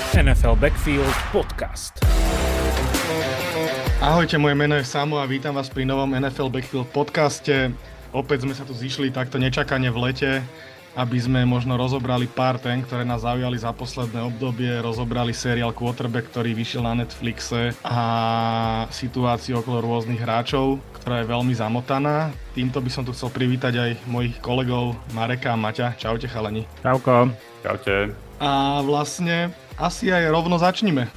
NFL Backfield Podcast. Ahojte, moje meno je Samo a vítam vás pri novom NFL Backfield podcaste. Opäť sme sa tu zišli takto nečakane v lete, aby sme možno rozobrali pár tém, ktoré nás zaujali za posledné obdobie. Rozobrali seriál Quarterback, ktorý vyšiel na Netflixe a situáciu okolo rôznych hráčov, ktorá je veľmi zamotaná. Týmto by som tu chcel privítať aj mojich kolegov Mareka a Maťa. Čaute chalani. Čauko. Čaute. A vlastne asi aj rovno začnime.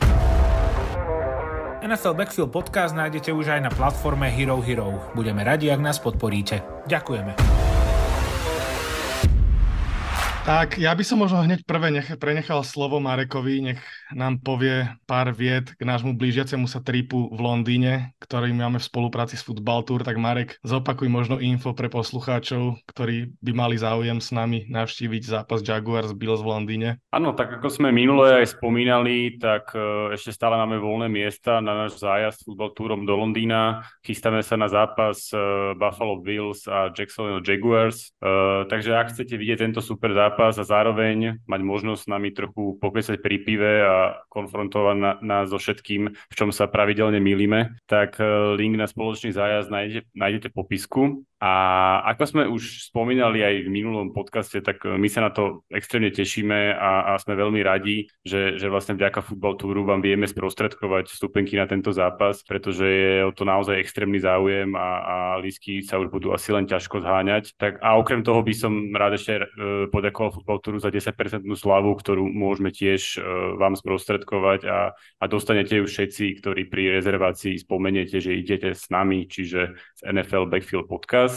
NFL Backfield Podcast nájdete už aj na platforme Hero Hero. Budeme radi, ak nás podporíte. Ďakujeme. Tak, ja by som možno hneď prvé prenechal slovo Marekovi, nech nám povie pár vied k nášmu blížiacemu sa tripu v Londýne, ktorý máme v spolupráci s Football Tour. Tak Marek, zopakuj možno info pre poslucháčov, ktorí by mali záujem s nami navštíviť zápas Jaguars Bills v Londýne. Áno, tak ako sme minule aj spomínali, tak ešte stále máme voľné miesta na náš zájazd Football Tourom do Londýna. Chystáme sa na zápas Buffalo Bills a Jacksonville Jaguars. Takže ak chcete vidieť tento super zápas a zároveň mať možnosť s nami trochu pokecať pri pive a konfrontovať nás so všetkým, v čom sa pravidelne mýlime, tak link na spoločný zájazd nájdete v popisku. A ako sme už spomínali aj v minulom podcaste, tak my sa na to extrémne tešíme a sme veľmi radi, že vlastne vďaka Football Touru vám vieme sprostredkovať vstupenky na tento zápas, pretože je o to naozaj extrémny záujem a lístky sa už budú asi len ťažko zháňať. Tak, a okrem toho by som rád ešte poďakoval Football Touru za 10% slavu, ktorú môžeme tiež vám sprostredkovať a dostanete ju všetci, ktorí pri rezervácii spomeniete, že idete s nami, čiže z NFL Backfield Podcast.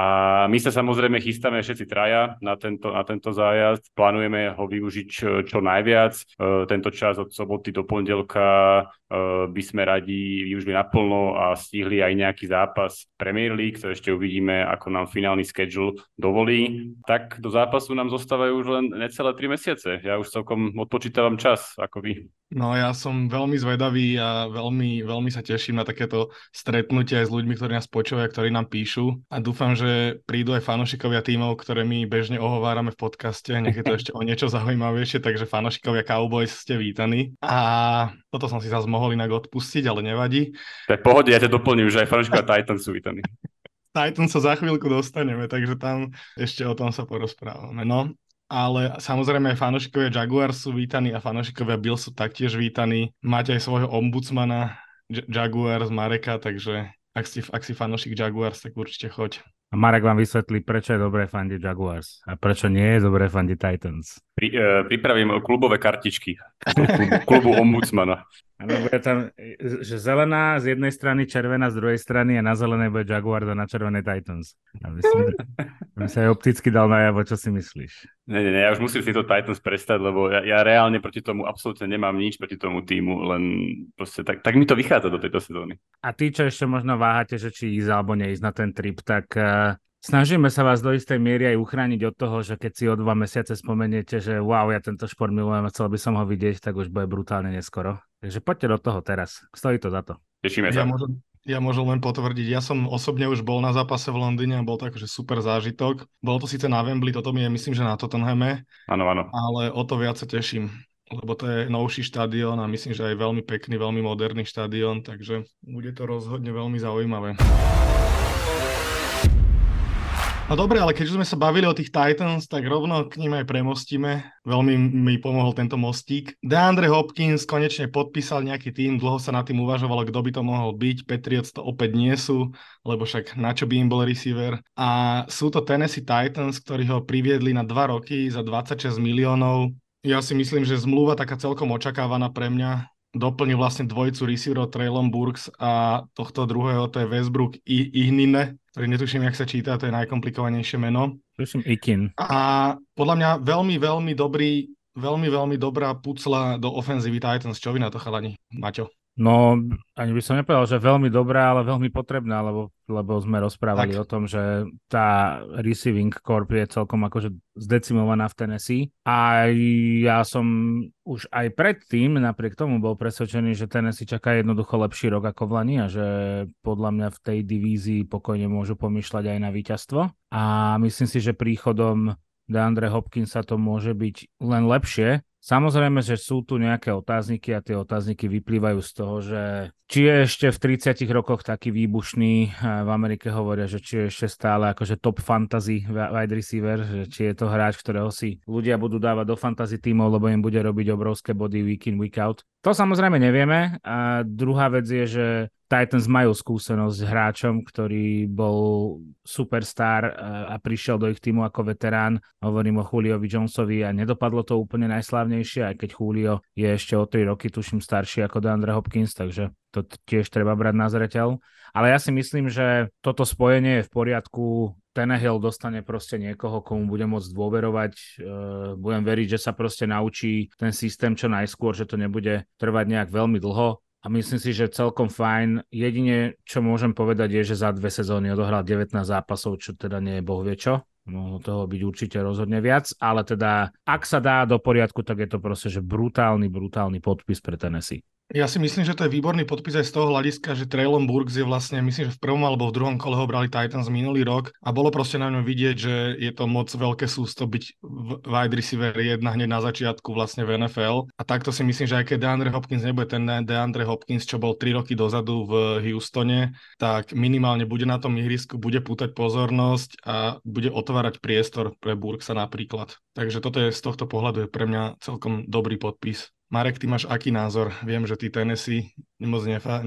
A my sa samozrejme chystáme všetci traja na tento zájazd. Plánujeme ho využiť čo najviac. Tento čas od soboty do pondelka by sme radi využili naplno a stihli aj nejaký zápas Premier League, to ešte uvidíme, ako nám finálny schedule dovolí. Tak do zápasu nám zostávajú už len necelé 3 mesiace. Ja už celkom odpočítavam čas, ako vy. No ja som veľmi zvedavý a veľmi, veľmi sa teším na takéto stretnutie aj s ľuďmi, ktorí nás počúvajú, ktorí nám píšu a dúfam, že prídu aj fanúšikovia tímov, ktoré my bežne ohovárame v podcaste, nech je to ešte o niečo zaujímavejšie, takže fanúšikovia Cowboys ste vítaní a toto som si zase mohol inak odpustiť, ale nevadí. Tak pohode, ja ťa doplním, že aj fanúšikovia Titans sú vítaní. Titans sa za chvíľku dostaneme, takže tam ešte o tom sa porozprávame. No. Ale samozrejme aj fanúšikovia Jaguars sú vítaní a fanúšikovia Bills sú taktiež vítaní. Máte aj svojho ombudsmana Jaguars Mareka, takže ak si fanúšik Jaguars, tak určite choď. A Marek vám vysvetlí, prečo je dobré fandiť Jaguars a prečo nie je dobré fandiť Titans. Pripravím klubové kartičky klubu ombudsmana. Áno, bude tam, že zelená z jednej strany, červená z druhej strany a na zelenej bude Jaguars a na červenej Titans. Aby sa aj opticky dal najavo, čo si myslíš. Nie, ja už musím si to Titans prestať, lebo ja reálne proti tomu absolútne nemám nič proti tomu týmu, len proste tak mi to vychádza do tejto sezóny. A tí, čo ešte možno váhate, že či ísť alebo neísť na ten trip, tak snažíme sa vás do istej miery aj uchrániť od toho, že keď si o 2 mesiace spomeniete, že wow, ja tento šport milujem a chcel by som ho vidieť, tak už bude brutálne neskoro. Takže poďte do toho teraz. Stojí to za to. Tešíme sa. Ja môžem len potvrdiť. Ja som osobne už bol na zápase v Londýne a bol to akože super zážitok. Bolo to síce na Wembley, toto mi je myslím, že na Tottenhame. Áno. Ale o to viac sa teším. Lebo to je novší štadión a myslím, že aj veľmi pekný, veľmi moderný štadión, takže bude to rozhodne veľmi zaujímavé. No dobre, ale keďže sme sa bavili o tých Titans, tak rovno k ním aj premostíme. Veľmi mi pomohol tento mostík. DeAndre Hopkins konečne podpísal nejaký tým, dlho sa na tým uvažovalo, kto by to mohol byť. Patriots to opäť nie sú, lebo však na čo by im bol receiver. A sú to Tennessee Titans, ktorí ho priviedli na 2 roky za 26 miliónov. Ja si myslím, že zmluva taká celkom očakávaná pre mňa. Doplní vlastne dvojicu receiverov Treylon Burks a tohto druhého, to je Westbrook Ignine, ktorý netuším, jak sa číta, to je najkomplikovanejšie meno. Tuším Ikin. A podľa mňa veľmi dobrá pucla do ofenzívy Titans. Čo vy na to, chalani? Maťo? No, ani by som nepovedal, že veľmi dobrá, ale veľmi potrebná, lebo sme rozprávali o tom, že tá receiving corp je celkom akože zdecimovaná v Tennessee. A ja som už aj predtým, napriek tomu, bol presvedčený, že Tennessee čaká jednoducho lepší rok ako v Lani a že podľa mňa v tej divízii pokojne môžu pomýšľať aj na víťazstvo. A myslím si, že príchodom DeAndre Hopkinsa to môže byť len lepšie. Samozrejme, že sú tu nejaké otázniky a tie otázniky vyplývajú z toho, že či je ešte v 30 rokoch taký výbušný, v Amerike hovoria, že či je ešte stále akože top fantasy wide receiver, že či je to hráč, ktorého si ľudia budú dávať do fantasy tímov, lebo im bude robiť obrovské body week in, week out. To samozrejme nevieme. A druhá vec je, že Titans majú skúsenosť s hráčom, ktorý bol superstar a prišiel do ich týmu ako veterán. Hovorím o Juliovi Jonesovi a nedopadlo to úplne najslávnejšie, aj keď Julio je ešte o 3 roky, tuším, starší ako DeAndre Hopkins, takže to tiež treba brať na zreteľ. Ale ja si myslím, že toto spojenie je v poriadku. Tannehill dostane proste niekoho, komu bude môcť dôverovať. Budem veriť, že sa proste naučí ten systém čo najskôr, že to nebude trvať nejak veľmi dlho. A myslím si, že celkom fajn. Jedine, čo môžem povedať, je, že za 2 sezóny odohral 19 zápasov, čo teda nie je bohvie čo. Mohlo toho byť určite rozhodne viac, ale teda, ak sa dá do poriadku, tak je to proste, že brutálny podpis pre Tennessee. Ja si myslím, že to je výborný podpis aj z toho hľadiska, že Treylon Burks je vlastne, myslím, že v prvom alebo v druhom kole ho brali Titans minulý rok a bolo proste na ňom vidieť, že je to moc veľké sústo byť wide receiver 1 hneď na začiatku vlastne v NFL. A takto si myslím, že aj keď DeAndre Hopkins nebude ten DeAndre Hopkins, čo bol 3 roky dozadu v Houstone, tak minimálne bude na tom ihrisku, bude pútať pozornosť a bude otvárať priestor pre Burksa napríklad. Takže toto je z tohto pohľadu je pre mňa celkom dobrý podpis. Marek, ty máš aký názor? Viem, že ty Tennessee moc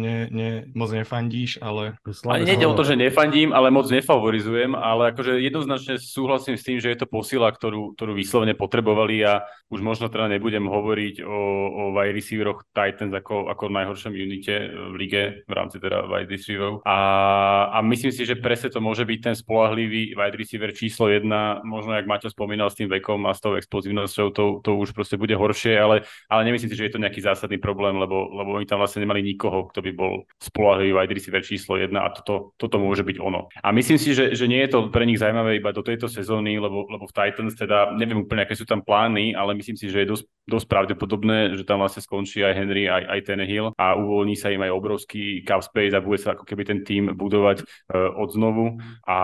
nefandíš, ale... Ani nejde o to, že nefandím, ale moc nefavorizujem, ale akože jednoznačne súhlasím s tým, že je to posila, ktorú vyslovene potrebovali a už možno teda nebudem hovoriť o wide receiveroch Titans ako najhoršom unite v lige v rámci teda wide receiverov. A myslím si, že presne to môže byť ten spoľahlivý wide receiver číslo 1, možno jak Maťo spomínal s tým vekom a s tou explozívnosťou, to už proste bude horšie, ale nemyslím si, že je to nejaký zásadný problém, lebo oni tam vlastne nemali nikoho, kto by bol spoľahlivý wide receiver číslo 1 a toto môže byť ono. A myslím si, že nie je to pre nich zaujímavé iba do tejto sezóny, lebo v Titans teda neviem úplne, aké sú tam plány, ale myslím si, že je dosť pravdepodobné, že tam vlastne skončí aj Henry, aj Tannehill a uvoľní sa im aj obrovský cap space a bude sa ako keby ten tým budovať odznovu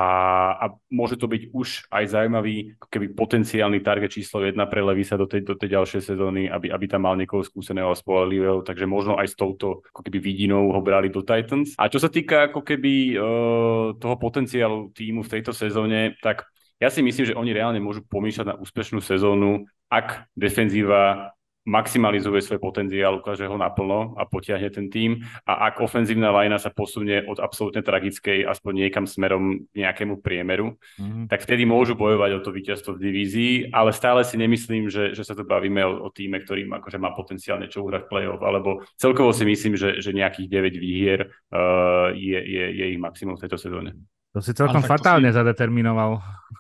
a môže to byť už aj zaujímavý ako keby potenciálny target číslo 1 pre Levisa do tej ďalšej sezóny, aby tam mal niekoho skúseného a spoľahlivého, takže možno aj s touto ako keby vidinou ho brali do Titans. A čo sa týka ako keby toho potenciálu týmu v tejto sezóne, tak ja si myslím, že oni reálne môžu pomýšľať na úspešnú sezónu, ak defenzíva maximalizuje svoj potenciál, ukáže ho naplno a potiahne ten tým a ak ofenzívna lajna sa posunie od absolútne tragickej aspoň niekam smerom k nejakému priemeru, tak vtedy môžu bojovať o to víťazstvo v divízii, ale stále si nemyslím, že sa tu bavíme o tíme, ktorým akože má potenciál niečo uhrať v play-off, alebo celkovo si myslím, že nejakých 9 výhier je ich maximum v tejto sezóne. To si celkom fatálne zadeterminoval.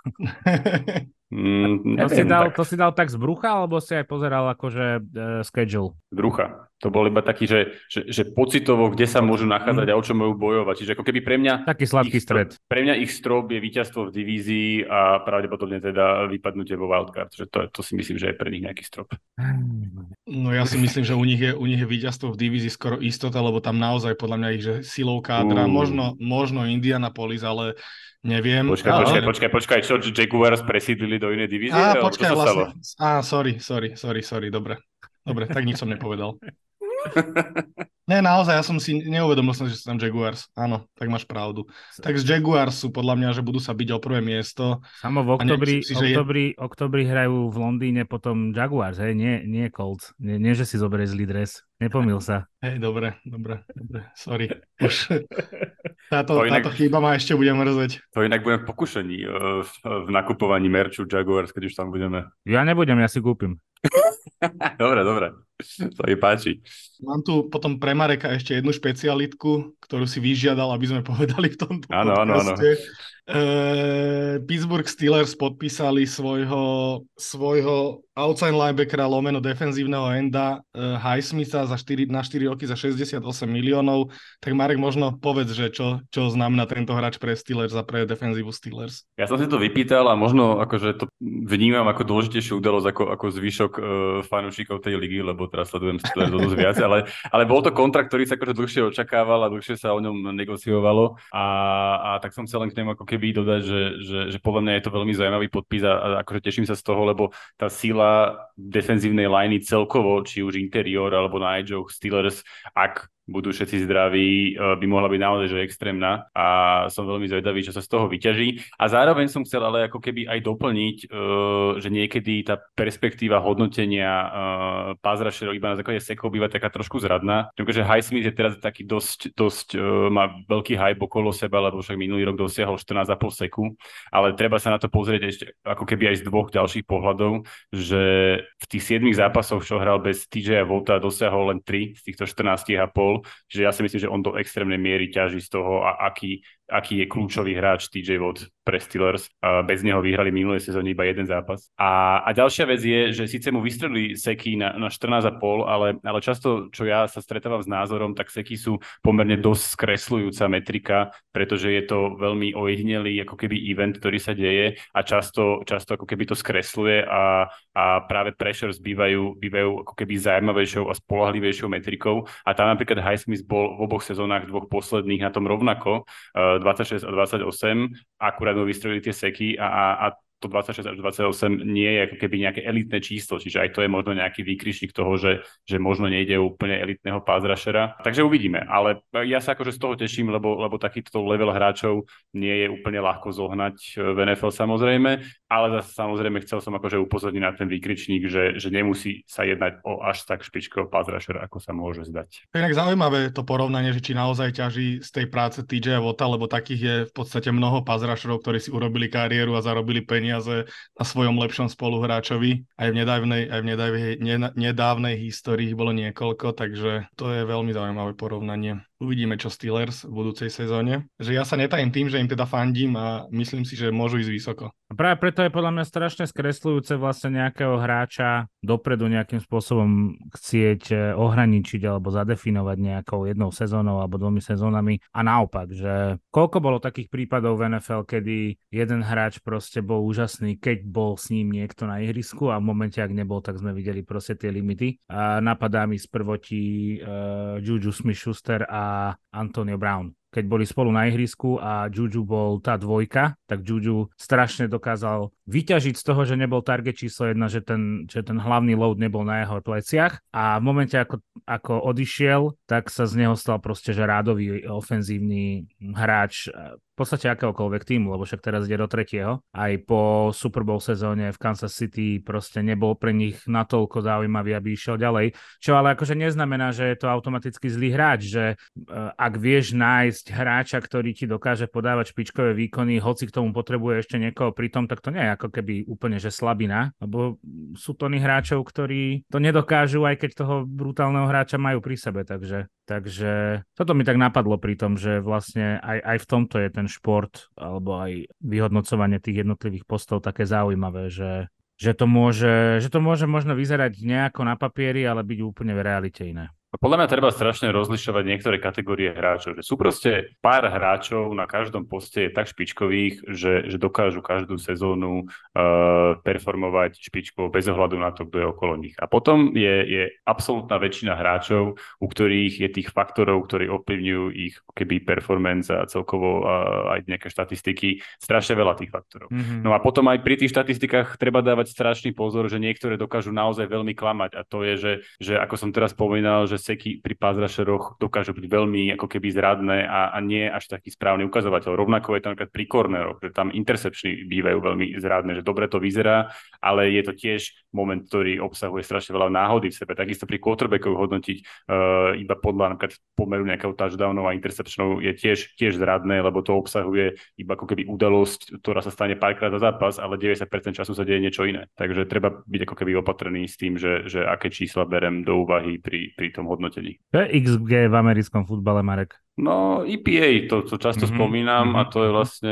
To si dal tak z brucha, alebo si aj pozeral akože schedule? Z brucha. To bol iba taký, že pocitovo, kde sa môžu nachádzať a o čo môžu bojovať. Čiže ako keby pre mňa... Taký sladký stred. Pre mňa ich strop je víťazstvo v divízii a pravdepodobne teda vypadnutie vo wildcard. Že to si myslím, že je pre nich nejaký strop. No ja si myslím, že u nich je víťazstvo v divízii skoro istota, lebo tam naozaj podľa mňa ich, že silou kádra, možno Indianapolis, ale neviem. Počkaj, čo Jaguars presídlili do inej divízie? Počkaj, vlastne. Sorry, dobre, tak nič som nepovedal. Ne, naozaj, ja som si neuvedomil, že sú tam Jaguars. Áno, tak máš pravdu. Tak z Jaguars sú podľa mňa, že budú sa biť o prvé miesto. Samo v oktobri hrajú v Londýne potom Jaguars, hej? Nie Colts. Nie, že si zoberie zlý dres. Nepomýl sa. Hej, dobre. Sorry. Už táto chyba ma ešte bude mrzeť. To inak budem v pokušení v nakupovaní merču Jaguars, keď už tam budeme. Ja nebudem, ja si kúpim. Dobre. To mi páči. Mám tu potom pre Mareka ešte jednu špecialitku, ktorú si vyžiadal, aby sme povedali v tomto podcaste. Pittsburgh Steelers podpísali svojho outside linebackera lomeno defenzívneho enda Highsmitha na 4 roky za 68 miliónov. Tak Marek, možno povedz, že čo znamená tento hráč pre Steelers a pre defenzívu Steelers. Ja som si to vypýtal a možno akože to vnímam ako dôležitejšiu udalosť ako zvyšok fanúšikov tej ligy, lebo teraz sledujem Steelers dosť viac, ale bol to kontrakt, ktorý sa akože dlhšie očakával a dlhšie sa o ňom negociovalo a tak som chcel len k nemu ako keby keby dodať, že podľa mňa je to veľmi zaujímavý podpis a akože teším sa z toho, lebo tá sila defenzívnej liney celkovo, či už interior alebo na edge Steelers, ak budú všetci zdraví, by mohla byť naozaj že extrémna a som veľmi zvedavý, čo sa z toho vyťaží. A zároveň som chcel ale ako keby aj doplniť, že niekedy tá perspektíva hodnotenia pass rusherov iba na základe sekov býva taká trošku zradná. Takže Highsmith je teraz taký dosť má veľký hype okolo seba, lebo však minulý rok dosiahol 14,5 seku, ale treba sa na to pozrieť ešte ako keby aj z dvoch ďalších pohľadov, že v tých 7 zápasoch, čo hral bez TJ Watta, dosiahol len 3 z týchto 14,5. Čiže ja si myslím, že on do extrémnej miery ťaží z toho, aký je kľúčový hráč TJ Watt pre Steelers. Bez neho vyhrali minulé sezóne iba jeden zápas. A ďalšia vec je, že síce mu vystrelili seky na 14,5, ale často, čo ja sa stretávam s názorom, tak seky sú pomerne dosť skresľujúca metrika, pretože je to veľmi ojedinelý ako keby event, ktorý sa deje a často ako keby to skresľuje a práve pressures bývajú ako keby zaujímavejšou a spoľahlivejšou metrikou. A tam napríklad Highsmith bol v oboch sezónach dvoch posledných na tom rovnako, 26 a 28, akurát mu vystrelili tie seky a to 26 až 28 nie je ako keby nejaké elitné číslo, čiže aj to je možno nejaký výkričník toho, že možno nejde o úplne elitného pass rushera. Takže uvidíme, ale ja sa akože z toho teším, lebo takýto level hráčov nie je úplne ľahko zohnať v NFL samozrejme, ale zase samozrejme chcel som akože upozorniť na ten výkričník, že nemusí sa jednať o až tak špičkového pass rushera, ako sa môže zdať. Inak zaujímavé to porovnanie, že či naozaj ťaží z tej práce TJ Watta, lebo takých je v podstate mnoho pass rusherov, ktorí si urobili kariéru a zarobili peniaze na svojom lepšom spoluhráčovi. Aj v nedávnej histórii bolo niekoľko, takže to je veľmi zaujímavé porovnanie. Uvidíme, čo Steelers v budúcej sezóne. Že ja sa netajím tým, že im teda fandím a myslím si, že môžu ísť vysoko. A práve preto je podľa mňa strašne skresľujúce vlastne nejakého hráča dopredu nejakým spôsobom chcieť ohraničiť alebo zadefinovať nejakou jednou sezónou alebo 2 sezónami. A naopak, že koľko bolo takých prípadov v NFL, kedy jeden hráč proste bol úžasný, keď bol s ním niekto na ihrisku a v momente, ak nebol, tak sme videli proste tie limity. A napadá mi z prvotí Juju Smith-Schuster a Antonio Brown. Keď boli spolu na ihrisku a Juju bol tá dvojka, tak Juju strašne dokázal vyťažiť z toho, že nebol target číslo 1, že ten hlavný load nebol na jeho pleciach a v momente, ako odišiel, tak sa z neho stal proste že rádový ofenzívny hráč v podstate akéhokoľvek týmu, lebo však teraz ide do 3. Aj po Super Bowl sezóne v Kansas City proste nebol pre nich natoľko zaujímavý, aby išiel ďalej. Čo ale akože neznamená, že je to automaticky zlý hráč, že ak vieš nájsť hráča, ktorý ti dokáže podávať špičkové výkony, hoci k tomu potrebuje ešte niekoho pritom, tak to nie je ako keby úplne že slabina, lebo sú tony hráčov, ktorí to nedokážu, aj keď toho brutálneho hráča majú pri sebe, takže toto mi tak napadlo pri tom, že vlastne aj v tomto je ten šport alebo aj vyhodnocovanie tých jednotlivých postov také zaujímavé, že to môže možno vyzerať nejako na papieri, ale byť úplne v realite iné. Podľa mňa treba strašne rozlišovať niektoré kategórie hráčov. Že sú proste pár hráčov na každom poste je tak špičkových, že dokážu každú sezónu performovať špičkovo bez ohľadu na to, kto je okolo nich. A potom je absolútna väčšina hráčov, u ktorých je tých faktorov, ktorí ovplyvňujú ich keby performance a celkovo aj nejaké štatistiky, strašne veľa tých faktorov. Mm-hmm. No a potom aj pri tých štatistikách treba dávať strašný pozor, že niektoré dokážu naozaj veľmi klamať. A to je, že ako som teraz spomínal, že seky pri pass rusheroch dokážu byť veľmi ako keby zradné a nie až taký správny ukazovateľ. Rovnako je to napríklad pri corneroch, že tam intercepčny bývajú veľmi zradné, že dobre to vyzerá, ale je to tiež moment, ktorý obsahuje strašne veľa náhody v sebe. Takisto pri quarterbackoch hodnotiť iba podľa napríklad pomeru nejakého touchdownov a intercepčnov je tiež zradné, lebo to obsahuje iba ako keby udalosť, ktorá sa stane párkrát za zápas, ale 90% času sa deje niečo iné. Takže treba byť ako keby opatrný s tým, že aké čísla berem do úvahy pri tom hodnotení. Čo je XG v americkom futbale, Marek? No, EPA, to často spomínam a to je vlastne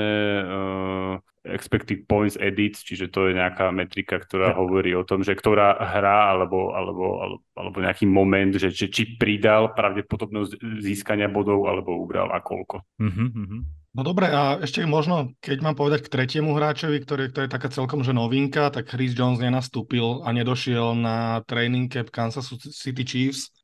expected points edits, čiže to je nejaká metrika, ktorá hovorí o tom, že ktorá hra alebo nejaký moment, že či pridal pravdepodobnosť získania bodov alebo ubral a koľko. No dobre, a ešte možno, keď mám povedať k tretiemu hráčovi, ktorý je taká celkom že novinka, tak Chris Jones nenastúpil a nedošiel na training camp Kansas City Chiefs.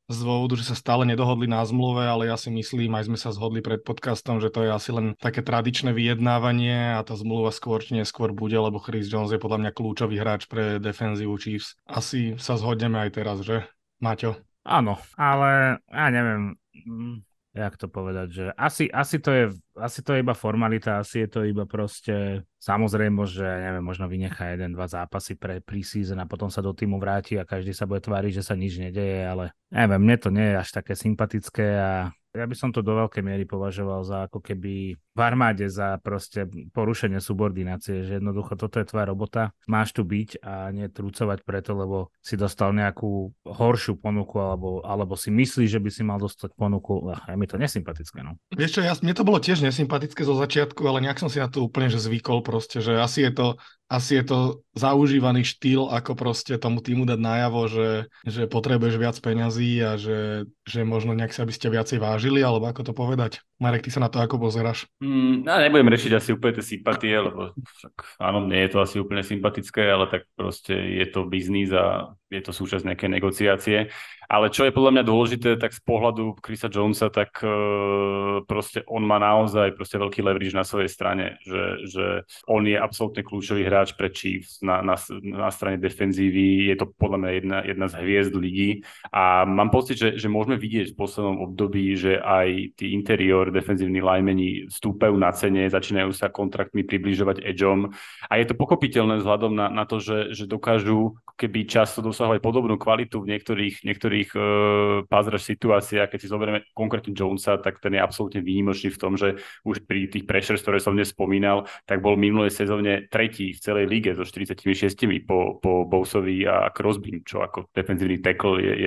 z dôvodu, že sa stále nedohodli na zmluve, ale ja si myslím, aj sme sa zhodli pred podcastom, že to je asi len také tradičné vyjednávanie a tá zmluva skôr či neskôr bude, lebo Chris Jones je podľa mňa kľúčový hráč pre defenzívu Chiefs. Asi sa zhodneme aj teraz, že, Maťo? Áno, ale ja neviem, jak to povedať, že asi to je iba formalita, asi je to iba proste samozrejme, že neviem, možno vynechá 1-2 zápasy pre preseason a potom sa do týmu vráti a každý sa bude tváriť, že sa nič nedeje, ale neviem, mne to nie je až také sympatické a ja by som to do veľkej miery považoval za ako keby v armáde za proste porušenie subordinácie, že jednoducho toto je tvoja robota, máš tu byť a nie trúcovať preto, lebo si dostal nejakú horšiu ponuku alebo si myslíš, že by si mal dostať ponuku. Je mi to nesympatické, no. Vieš čo, mne to bolo tiež nesympatické zo začiatku, ale nejak som si na to úplne že zvykol proste, že asi je to zaužívaný štýl, ako proste tomu týmu dať najavo, že potrebuješ viac peňazí a že možno nejak sa by ste viacej vážili, alebo ako to povedať. Marek, ty sa na to ako pozeráš? Nebudem rešiť asi úplne tie sympatie, lebo však áno, nie je to asi úplne sympatické, ale tak proste je to biznis a je to súčasť nejaké negociácie. Ale čo je podľa mňa dôležité, tak z pohľadu Chrisa Jonesa, tak proste on má naozaj proste veľký leverage na svojej strane, že on je absolútne kľúčový hráč pre Chiefs na strane defenzívy. Je to podľa mňa jedna z hviezd ligy a mám pocit, že môžeme vidieť v poslednom období, že aj tí interior defenzívni linemeni stúpajú na cene, začínajú sa kontraktmi približovať edgeom a je to pochopiteľné vzhľadom na to, že dokážu keby často dosahovať podobnú kvalitu v niektorých pass rush situáciách. Keď si zoberieme konkrétne Jonesa, tak ten je absolútne výnimočný v tom, že už pri tých pressures, ktoré som dnes spomínal, tak bol minulej sezóne tretí v celej lige so 46 po Bowesovi a Crosby, čo ako defenzívny tackle je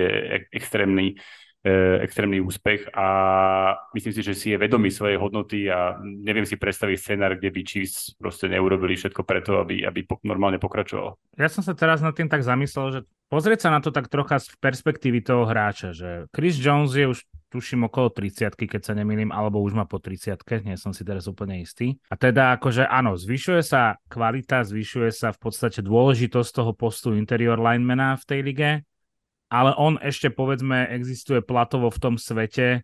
extrémny úspech a myslím si, že si je vedomý svojej hodnoty a neviem si predstaviť scenár, kde by Chiefs proste neurobili všetko preto, aby normálne pokračoval. Ja som sa teraz nad tým tak zamyslel, že pozrieť sa na to tak trocha z perspektívy toho hráča, že Chris Jones je už tuším okolo 30-ky, keď sa nemýlim, alebo už má po 30-ke, nie som si teraz úplne istý. A teda akože áno, zvyšuje sa kvalita, zvyšuje sa v podstate dôležitosť toho postu interior linemana v tej lige, ale on ešte, povedzme, existuje platovo v tom svete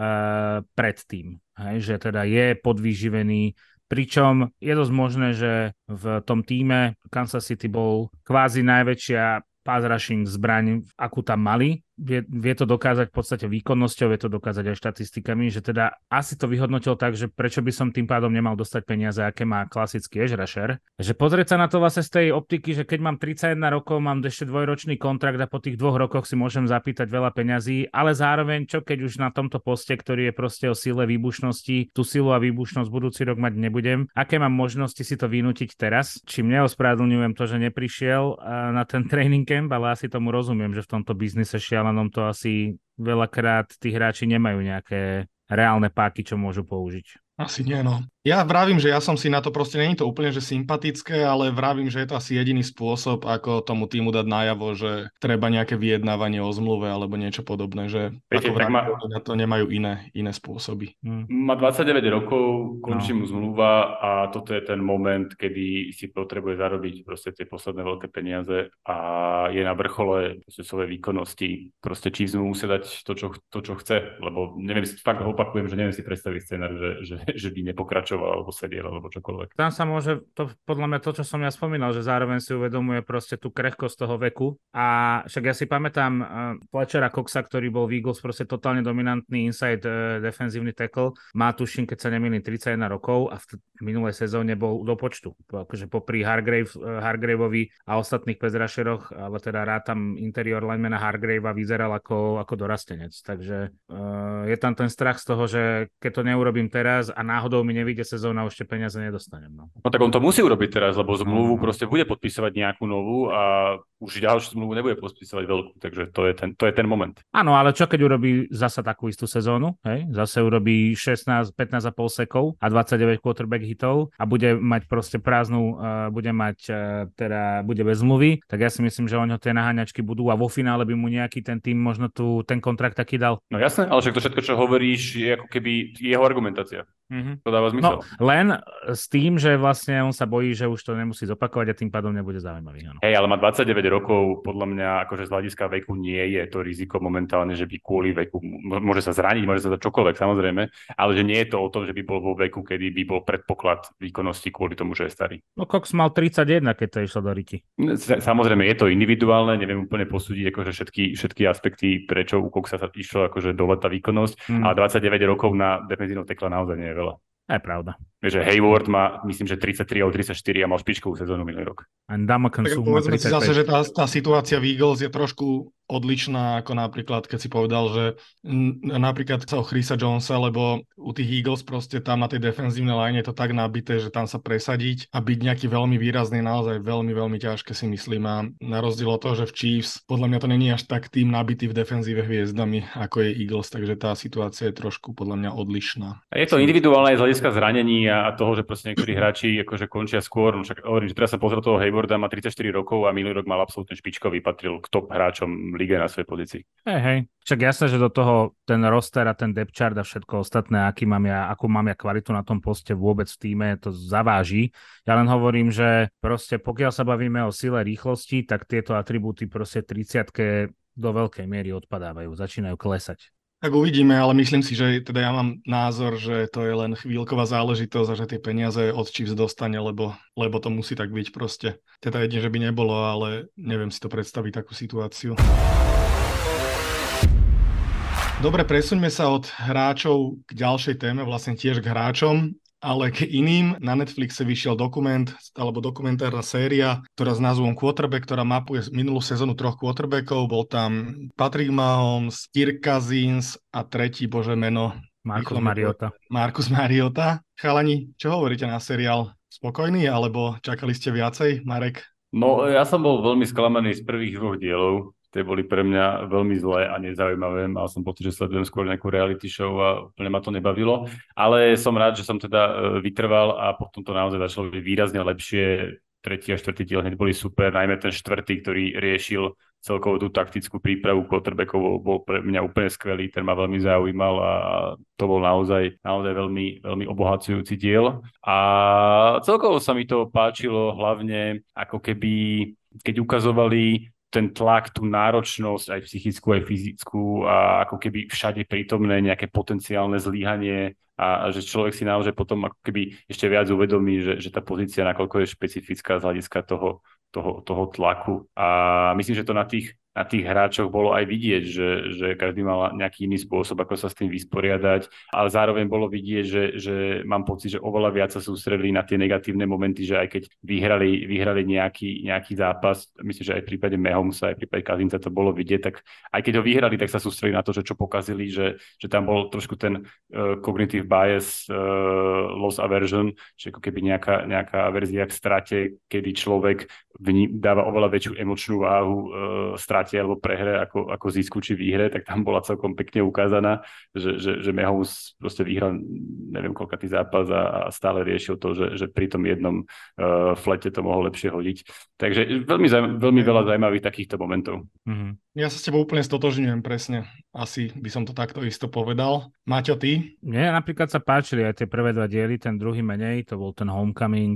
predtým. Že teda je podvýživený, pričom je dosť možné, že v tom týme Kansas City bol kvázi najväčšia pass rushing zbraň, akú tam mali. Vie to dokázať v podstate výkonnosťou, vie to dokázať aj štatistikami, že teda asi to vyhodnotil tak, že prečo by som tým pádom nemal dostať peniaze, aké má klasický edge rusher. Že pozrieť sa na to vlastne z tej optiky, že keď mám 31 rokov, mám ešte dvojročný kontrakt a po tých 2 rokoch si môžem zapýtať veľa peňazí, ale zároveň čo keď už na tomto poste, ktorý je proste o sile výbušnosti, tú silu a výbušnosť budúci rok mať nebudem, aké mám možnosti si to vynútiť teraz? Čím neospravedlňujem to, že neprišiel na ten training camp, ale asi tomu rozumiem, že v tomto biznise šialenom to asi veľakrát tí hráči nemajú nejaké reálne páky, čo môžu použiť. Asi nie, no. Ja vravím, že ja som si na to proste, není to úplne že sympatické, ale vravím, že je to asi jediný spôsob, ako tomu týmu dať najavo, že treba nejaké vyjednávanie o zmluve alebo niečo podobné, že Viete, ako vravím, na to nemajú iné spôsoby. Má 29 rokov, končí mu zmluva a toto je ten moment, kedy si potrebuje zarobiť proste tie posledné veľké peniaze a je na vrchole svojej výkonnosti. Proste Chiefs mu musia dať to, čo chce, lebo neviem, fakt opakujem, že neviem si predstaviť scenár, že by nepokračoval alebo sedel, alebo čokoľvek. Tam sa môže, podľa mňa to, čo som ja spomínal, že zároveň si uvedomuje proste tú krehkosť toho veku a však ja si pamätám Fletchera Coxa, ktorý bol v Eagles proste totálne dominantný inside defenzívny tackle, má tuším, keď sa nemýlim 31 rokov a v minulej sezóne bol do počtu, akože popri Hargraveovi a ostatných pezrašeroch, ale teda rátam interior linemana Hargravea vyzeral ako dorastenec, takže je tam ten strach z toho, že keď to neurobím teraz a náhodou mi nevyjde sezóna, už tie peniaze nedostanem. No tak on to musí urobiť teraz, lebo zmluvu proste bude podpísať nejakú novú a už ďalšiu zmluvu nebude podpísať veľkú, takže to je ten moment. Áno, ale čo keď urobí zasa takú istú sezónu, hej? Zase urobí 15,5 sekov a 29 quarterback hitov a bude mať proste prázdnu, bude bez zmluvy, tak ja si myslím, že oňho tie naháňačky budú a vo finále by mu nejaký ten tým možno ten kontrakt taký dal. No jasné, ale však to všetko, čo hovoríš, je ako keby jeho argumentácia. To dáva zmysel. No, len s tým, že vlastne on sa bojí, že už to nemusí zopakovať a tým pádom nebude zaujímavý. Áno. Hej, ale má 29 rokov, podľa mňa akože z hľadiska veku nie je to riziko momentálne, že by kvôli veku, môže sa zraniť, môže sa dať čokoľvek, samozrejme, ale že nie je to o tom, že by bol vo veku, kedy by bol predpoklad výkonnosti kvôli tomu, že je starý. No Cox mal 31, keď to išlo do Riti. Samozrejme, je to individuálne, neviem úplne posúdiť akože všetky aspekty, prečo u Coxa sa išlo akože dole tá výkonnosť, ale 29 rokov na defenzívnom tekle naozaj nie je veľa. Je pravda. Že Hayward má, myslím, že 33 alebo 34 a mal špičkovú sezónu minulý rok. A Ndamukong Suh má 35. Si zase, že tá situácia v Eagles je trošku odlišná, ako napríklad, keď si povedal, že napríklad sa o Chrisa Jonesa, lebo u tých Eagles proste tam na tej defenzívnej line je to tak nabité, že tam sa presadiť a byť nejaký veľmi výrazný, naozaj veľmi, veľmi ťažké si myslím. A na rozdiel od toho, že v Chiefs, podľa mňa to není až tak tým nabitý v defenzíve hviezdami, ako je Eagles, takže tá situácia je trošku podľa mňa odlišná. A je to individuálne aj z hľadiska zranení a toho, že proste niektorí hráči akože končia skôr. No však hovorím, že teraz sa pozrel toho Haywarda, má 34 rokov a minulý rok mal absolútne špičkový, patril k top hráčom lige na svojej pozícii. Hej. Však jasné, že do toho ten roster a ten depth chart a všetko ostatné, akú mám ja kvalitu na tom poste vôbec v tíme, to zaváži. Ja len hovorím, že proste pokiaľ sa bavíme o sile rýchlosti, tak tieto atribúty proste 30-ke do veľkej miery odpadávajú, začínajú klesať. Tak uvidíme, ale myslím si, že teda ja mám názor, že to je len chvíľková záležitosť a že tie peniaze od Chiefs dostane, lebo to musí tak byť proste. Teda jedine, že by nebolo, ale neviem si to predstaviť takú situáciu. Dobre, presuňme sa od hráčov k ďalšej téme, vlastne tiež k hráčom, ale k iným. Na Netflixe vyšiel dokument, alebo dokumentárna séria, ktorá s názvom Quarterback, ktorá mapuje minulú sezónu 3 quarterbackov. Bol tam Patrick Mahomes, Kirk Cousins a tretí, bože meno. Marcus Mariota. Chalani, čo hovoríte na seriál? Spokojný, alebo čakali ste viacej, Marek? No, ja som bol veľmi sklamaný z prvých 2 dielov. Tie boli pre mňa veľmi zlé a nezaujímavé. Mal som pocit, že sledujem skôr nejakú reality show a úplne ma to nebavilo. Ale som rád, že som teda vytrval a potom to naozaj začalo byť výrazne lepšie. 3. a 4. diel hneď boli super, najmä ten 4., ktorý riešil celkovú tú taktickú prípravu quarterbackov, bol pre mňa úplne skvelý, ten ma veľmi zaujímal a to bol naozaj veľmi, veľmi obohacujúci diel. A celkovo sa mi to páčilo hlavne ako keby, keď ukazovali ten tlak, tú náročnosť, aj psychickú, aj fyzickú a ako keby všade prítomné nejaké potenciálne zlyhanie a že človek si naozaj potom ako keby ešte viac uvedomí, že tá pozícia nakoľko je špecifická z hľadiska toho tlaku. A myslím, že to na tých hráčoch bolo aj vidieť, že každý mal nejaký iný spôsob, ako sa s tým vysporiadať, ale zároveň bolo vidieť, že mám pocit, že oveľa viac sa sústredili na tie negatívne momenty, že aj keď vyhrali nejaký zápas, myslím, že aj v prípade Mahomesa, aj v prípade Cousinsa to bolo vidieť, tak aj keď ho vyhrali, tak sa sústredili na to, že čo pokazili, že tam bol trošku ten cognitive bias, loss aversion, že ako keby nejaká verzia k strate, kedy človek dáva oveľa väčšiu emočnú váhu strate alebo prehre ako zisku či výhre, tak tam bola celkom pekne ukázaná, že Mahomes proste vyhral neviem koľkatý zápas a stále riešil to, že pri tom jednom flete to mohol lepšie hodiť. Takže veľmi veľa zaujímavých takýchto momentov. Mm-hmm. Ja sa s tebou úplne stotožňujem, presne. Asi by som to takto isto povedal. Maťo, ty? Mne napríklad sa páčili aj tie prvé 2 diely, ten druhý menej, to bol ten Homecoming,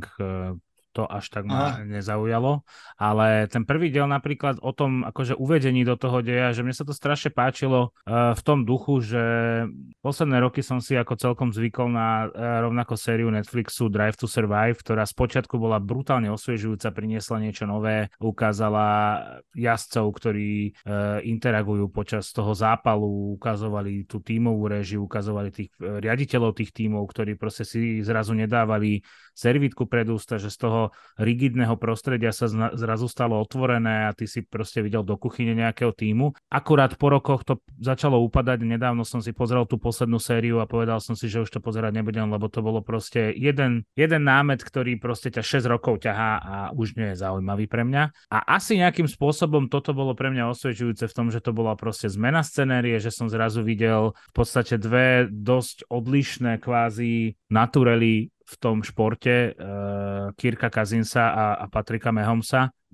to až tak ma nezaujalo, ale ten prvý diel napríklad o tom akože uvedení do toho deja, že mne sa to strašne páčilo v tom duchu, že posledné roky som si ako celkom zvykol na rovnako sériu Netflixu Drive to Survive, ktorá spočiatku bola brutálne osviežujúca, priniesla niečo nové, ukázala jazdcov, ktorí interagujú počas toho zápalu, ukazovali tú tímovú réžiu, ukazovali tých riaditeľov tých tímov, ktorí proste si zrazu nedávali servítku pred ústa, že z toho rigidného prostredia sa zrazu stalo otvorené a ty si proste videl do kuchyne nejakého tímu. Akurát po rokoch to začalo upadať, nedávno som si pozrel tú poslednú sériu a povedal som si, že už to pozerať nebudem, lebo to bolo proste jeden námet, ktorý proste ťa 6 rokov ťahá a už nie je zaujímavý pre mňa. A asi nejakým spôsobom toto bolo pre mňa osvedčujúce v tom, že to bola proste zmena scenérie, že som zrazu videl v podstate 2 dosť odlišné kvázi naturely v tom športe Kirka Cousinsa a Patricka Mahomesa.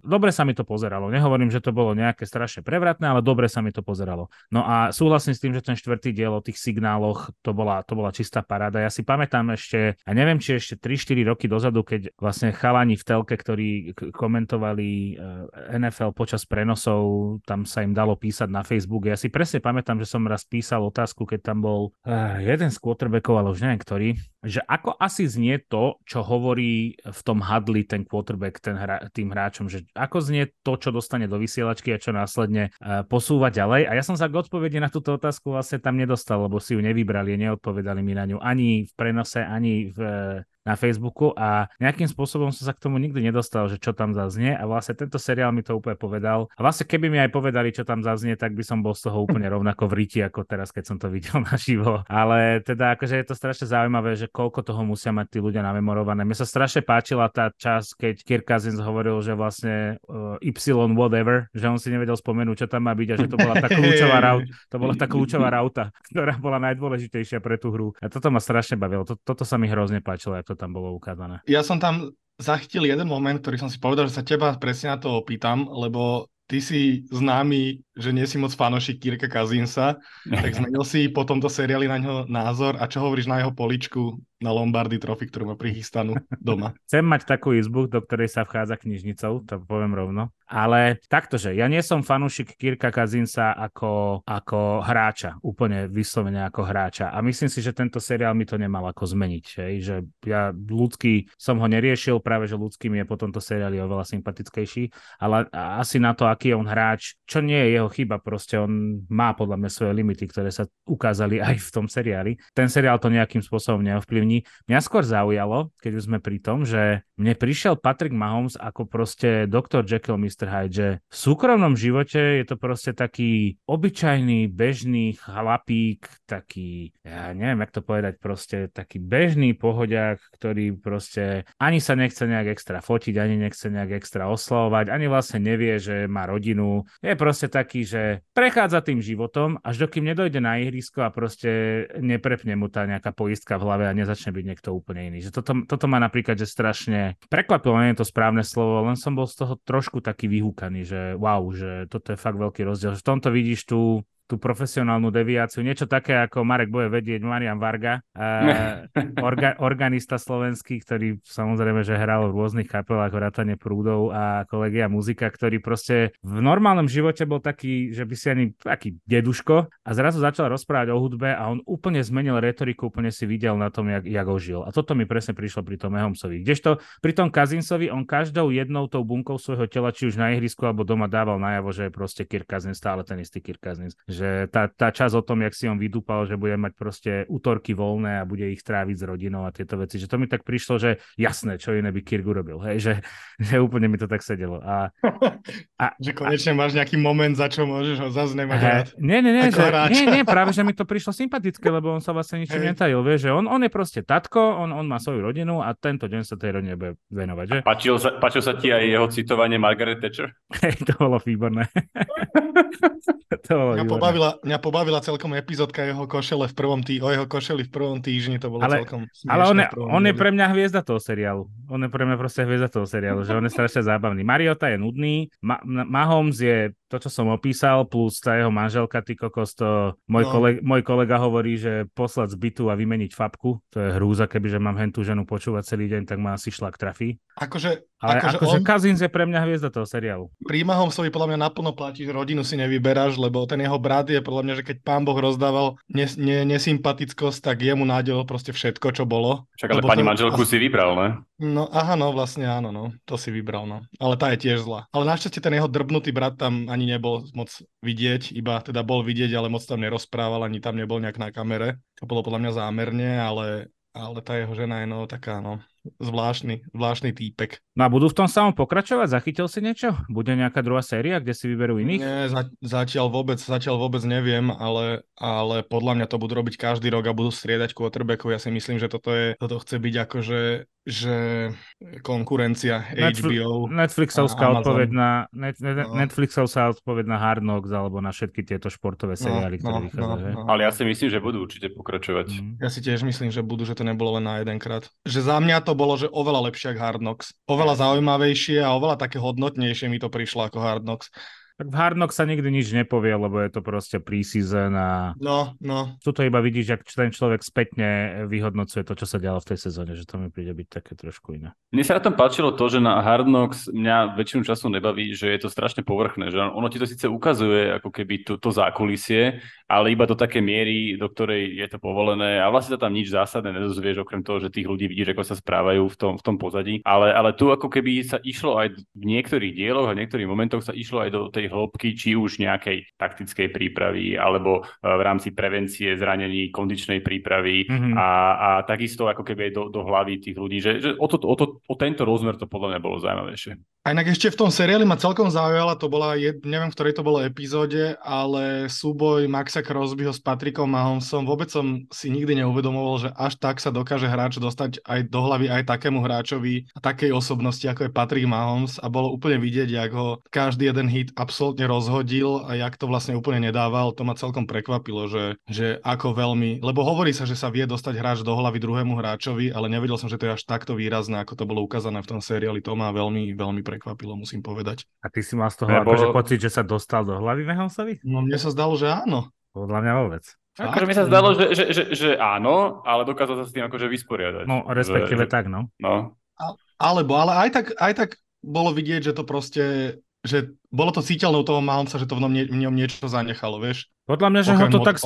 dobre sa mi to pozeralo. Nehovorím, že to bolo nejaké strašne prevratné, ale dobre sa mi to pozeralo. No a súhlasím s tým, že ten štvrtý diel o tých signáloch, to bola čistá paráda. Ja si pamätám ešte, a neviem, či ešte 3-4 roky dozadu, keď vlastne chalani v telke, ktorí komentovali NFL počas prenosov, tam sa im dalo písať na Facebook. Ja si presne pamätám, že som raz písal otázku, keď tam bol jeden z quarterbackov, ale už neviem ktorý, že ako asi znie to, čo hovorí v tom hadli ten quarterback tým hráčom, že ako znie to, čo dostane do vysielačky a čo následne posúva ďalej. A ja som sa k odpovedi na túto otázku vlastne tam nedostal, lebo si ju nevybrali, neodpovedali mi na ňu ani v prenose, ani na Facebooku a nejakým spôsobom som sa k tomu nikdy nedostal, že čo tam zaznie a vlastne tento seriál mi to úplne povedal. A vlastne keby mi aj povedali, čo tam zaznie, tak by som bol z toho úplne rovnako v ríti, ako teraz, keď som to videl naživo. Ale teda akože je to strašne zaujímavé, že koľko toho musia mať tí ľudia namemorované. Mne sa strašne páčila tá časť, keď Kirk Cousins hovoril, že vlastne Y whatever, že on si nevedel spomenúť, čo tam má byť a že to bola tá kľúčová rauta, ktorá bola najdôležitejšia pre tú hru. A toto ma strašne bavilo. Toto sa mi hrozne páčilo, to tam bolo ukázané. Ja som tam zachytil jeden moment, ktorý som si povedal, že sa teba presne na to opýtam, lebo ty si známy, že nie si moc fanošik Kirka Cousinsa, tak zmenil si po tomto seriáli na ňo názor a čo hovoríš na jeho poličku na Lombardy Trophy, ktorú má prichystanú doma? Chcem mať takú izbu, do ktorej sa vchádza knižnicou, to poviem rovno. Ale taktože, ja nie som fanúšik Kirka Cousinsa ako hráča, úplne vyslovene ako hráča. A myslím si, že tento seriál mi to nemal ako zmeniť. Že ja ľudský som ho neriešil, práve že ľudský mi je po tomto seriáli oveľa sympatickejší, ale asi na to, aký je on hráč, čo nie je jeho chyba, proste on má podľa mňa svoje limity, ktoré sa ukázali aj v tom seriáli. Ten seriál to nejakým spôsobom neovplyvní. Mňa skôr zaujalo, keď už sme pri tom, že mne prišiel Patrick Mahomes ako proste Dr. Jekyll, Mr. Hyde, že v súkromnom živote je to proste taký obyčajný, bežný chlapík, taký, ja neviem, jak to povedať, proste taký bežný pohodiak, ktorý proste ani sa nechce nejak extra fotiť, ani nechce nejak extra oslavovať, ani vlastne nevie, že má rodinu. Je proste taký, že prechádza tým životom, až dokým nedojde na ihrisko a proste neprepne mu tá nejaká poistka v hlave a nezačne byť niekto úplne iný. Že toto ma napríklad, že strašne prekvapilo, nie je to správne slovo, len som bol z toho trošku taký vyhúkaný, že wow, že toto je fakt veľký rozdiel. V tomto vidíš tú profesionálnu deviáciu. Niečo také, ako Marek bude vedieť, Marian Varga, organista slovenský, ktorý samozrejme, že hral v rôznych kapelách, vrátane Prúdov a Kolegia muzika, ktorý proste v normálnom živote bol taký, že by si ani taký deduško a zrazu začal rozprávať o hudbe a on úplne zmenil retoriku, úplne si videl na tom, jak ho žil. A toto mi presne prišlo pri tom Mahomsovi. Kdežto pri tom Cousinsovi on každou jednou tou bunkou svojho tela, či už na ihrisku alebo doma dával najavo, že je proste Kirk Cousins, stále ten istý Kirk Cousins. Že tá časť o tom, jak si on vydúpal, že bude mať proste útorky voľné a bude ich tráviť s rodinou a tieto veci, že to mi tak prišlo, že jasné, čo iné by Kirk urobil, hej, že úplne mi to tak sedelo. Že konečne máš nejaký moment, za čo môžeš ho zase nemať rád. Nie, práve, že mi to prišlo sympatické, lebo on sa vlastne ničím netajil, vieš, že on je proste tatko, on má svoju rodinu a tento deň sa tej rodine bude venovať, že? Páčilo sa ti aj jeho citovanie Margaret Thatcher? Hej, to bolo výborné. Mňa pobavila celkom epizódka jeho košele o jeho košeli v prvom týždni, to bolo celkom smiešné. Ale on je pre mňa hviezda toho seriálu. On je pre mňa proste hviezda toho seriálu, že on je strašne zábavný. Mariota je nudný, Mahomes je to, čo som opísal, plus tá jeho manželka, ty kokos, to môj kolega hovorí, že poslať z bytu a vymeniť fapku, to je hrúza, kebyže mám hentú ženu počúvať celý deň, tak ma asi šlak trafí. Akože Cousins je pre mňa hviezda toho seriálu. Pri Mahomesovi podľa mňa naplno platí, že rodinu si nevyberáš, lebo ten jeho brat je podľa mňa, že keď pán Boh rozdával nesympatickosť, tak jemu nádel proste všetko, čo bolo. Však ale pani manželku si vybral, ne? No, vlastne áno, to si vybral, no. Ale tá je tiež zlá. Ale našťastie ten jeho drbnutý brat tam ani nebol moc vidieť, iba teda bol vidieť, ale moc tam nerozprával, ani tam nebol nejak na kamere. To bolo podľa mňa zámerne, ale tá jeho žena je taká, zvláštny týpek. No a budú v tom samom pokračovať? Zachytil si niečo? Bude nejaká druhá séria, kde si vyberú iných? Nie, zatiaľ vôbec neviem, ale podľa mňa to budú robiť každý rok a budú striedať quarterbackov. Ja si myslím, že toto chce byť akože konkurencia HBO. Netflixovská odpoveď na Hard Knocks alebo na všetky tieto športové seriály, ktoré vychádzajú. Ale ja si myslím, že budú určite pokračovať. Ja si tiež myslím, že budú, že to nebolo len na jedenkrát. Že za mňa to to bolo, že oveľa lepšie ako Hard Knocks. Oveľa zaujímavejšie a oveľa také hodnotnejšie mi to prišlo ako Hard Knocks. Tak v Hard Knocks sa nikdy nič nepovie, lebo je to proste pre-season a No. tuto iba vidíš, ak ten človek spätne vyhodnocuje to, čo sa dialo v tej sezóne, že to mi príde byť také trošku iné. Mne sa na tom páčilo to, že na Hard Knocks mňa väčšinu času nebaví, že je to strašne povrchné, že ono ti to síce ukazuje ako keby to zákulisie, ale iba do také miery, do ktorej je to povolené a vlastne sa tam nič zásadné nedozvieš, okrem toho, že tých ľudí vidíš, ako sa správajú v tom pozadí. Ale tu ako keby sa išlo aj v niektorých dieloch a v niektorých momentoch sa išlo aj do tej hĺbky, či už nejakej taktickej prípravy, alebo v rámci prevencie zranení, kondičnej prípravy a takisto ako keby aj do hlavy tých ľudí, že o tento rozmer to podľa mňa bolo zaujímavejšie. A inak ešte v tom seriáli ma celkom zaujala, to bola, neviem, v ktorej to bolo epizóde, ale súboj Maxa Crosbyho s Patrickom Mahomesom, vôbec som si nikdy neuvedomoval, že až tak sa dokáže hráč dostať aj do hlavy aj takému hráčovi a takej osobnosti, ako je Patrick Mahomes a bolo úplne vidieť, jak ho každý jeden hit absolútne rozhodil a jak to vlastne úplne nedával. To ma celkom prekvapilo, že ako veľmi, lebo hovorí sa, že sa vie dostať hráč do hlavy druhému hráčovi, ale nevedel som, že to je až takto výrazné, ako to bolo ukázané v tom seriáli. To ma veľmi, veľmi prekvapilo, musím povedať. A ty si mal z toho akože pocit, že sa dostal do hlavy Mahomesovi? No mne sa zdalo, že áno. Podľa mňa vôbec. Akože mi sa zdalo, že áno, ale dokázal sa s tým akože vysporiadať. No, respektíve tak, no. Ale aj tak bolo vidieť, že to proste, že bolo to cíteľné u toho Mahomesa, že to v ňom niečo zanechalo, vieš. Podľa mňa, že ho to tak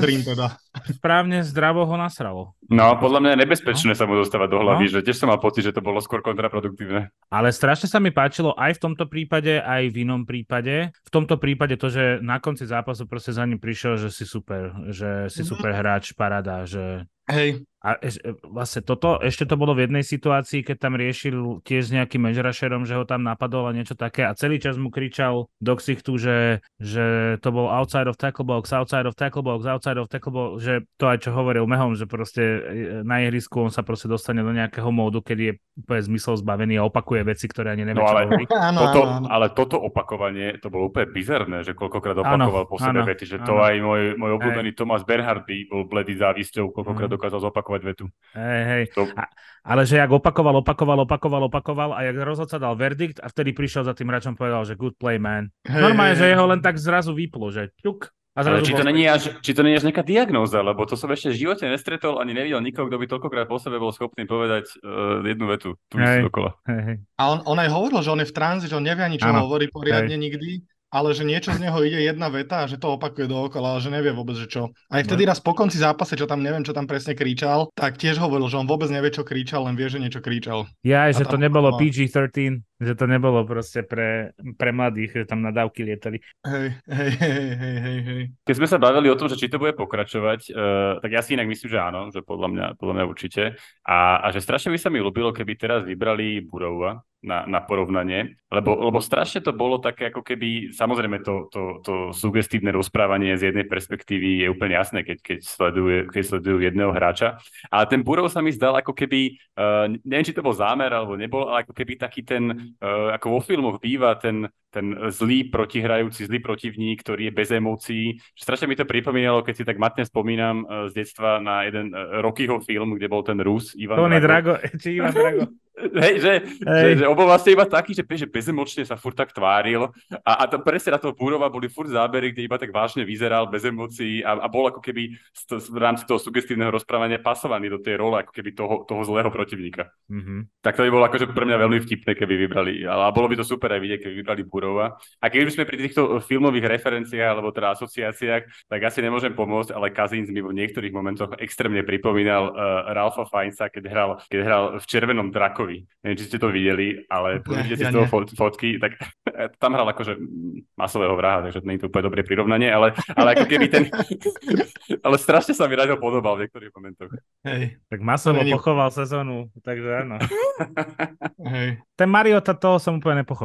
správne zdravo ho nasralo. No, podľa mňa je nebezpečné sa mu dostávať do hlavy, že tiež som mal pocit, že to bolo skôr kontraproduktívne. Ale strašne sa mi páčilo aj v tomto prípade, aj v inom prípade. V tomto prípade to, že na konci zápasu proste za ním prišiel, že si super hráč, paráda, že... Hej. A vlastne toto, ešte to bolo v jednej situácii, keď tam riešil tiež s nejakým edge rusherom, že ho tam napadol a niečo také a celý čas mu kričal do ksichtu, že to bol outside of tackle box, že to aj čo hovoril Mahomes, že proste na ihrisku on sa proste dostane do nejakého módu, keď je úplne zmysel zbavený a opakuje veci, ktoré ani nevie, čo hovorí. Ale toto opakovanie, to bolo úplne bizarné, že koľkokrát opakoval po sebe vety, že to aj môj obľúbený Thomas Bernhard by bol bledý závisťou, koľkokrát dokázal zopakovať vetu. Hej. Ale že jak opakoval a jak rozhodca dal verdikt a vtedy prišiel za tým hráčom povedal, že good play, man. Normálne, že jeho len tak zrazu vyplo, že ťuk. Ale či to nie je až nejaká diagnóza, lebo to som ešte v živote nestretol, ani nevidel nikoho, kto by toľkokrát po sebe bol schopný povedať jednu vetu. Tu dokola. A on aj hovoril, že on je v tranzi, že on nevie ani čo hovorí poriadne nikdy. Ale že niečo z neho ide jedna veta a že to opakuje dookola, ale že nevie vôbec, že čo. Aj vtedy raz po konci zápase, čo tam neviem, čo tam presne kričal, tak tiež hovoril, že on vôbec nevie, čo kričal, len vie, že niečo kričal. Že to nebolo PG-13, že to nebolo proste pre mladých, že tam nadávky lietali. Hej. Keď sme sa bavili o tom, že či to bude pokračovať, tak ja si inak myslím, že áno, že podľa mňa určite. A že strašne by sa mi ľúbilo, keby teraz vybrali Burrowa na porovnanie, lebo strašne to bolo také ako keby, samozrejme to sugestívne rozprávanie z jednej perspektívy je úplne jasné, keď sledujú jedného hráča, ale ten Burrow sa mi zdal ako keby, neviem, či to bol zámer alebo nebol, ale ako keby taký ten, ako vo filmoch býva ten zlý protihrajúci, zlý protivník, ktorý je bez emócií. Strašne mi to pripomínalo, keď si tak matne spomínam z detstva na jeden Rockyho film, kde bol ten Rus, Ivan Drago. Ivan Drago. Hej, že bol vlastne iba taký, že bezemočne sa furt tak tváril a to presne na toho Burrowa boli furt zábery, kde iba tak vážne vyzeral, bez emócií a bol ako keby v rámci toho sugestívneho rozprávania pasovaný do tej role ako keby toho zlého protivníka. Mm-hmm. Tak to by bolo akože pre mňa veľmi vtipné, keby vybrali, ale bolo by to super aj vidieť, keby vybrali Burrowa. A keď už sme pri týchto filmových referenciách alebo teda asociáciách, tak asi nemôžem pomôcť, ale Cousins mi v niektorých momentoch extrémne pripomínal Ralpha Fiennesa, keď hral v Červenom drakovi. Neviem, či ste to videli, ale vidíte si z toho fotky, tak tam hral akože masového vraha, takže nie je to úplne dobré prirovnanie, ale ako keby ale strašne sa mi rád ho podobal v niektorých momentoch. Hej. Tak masovo pochoval sezónu, takže áno. Hej. Ten Mariota, toho som úplne nepochopil.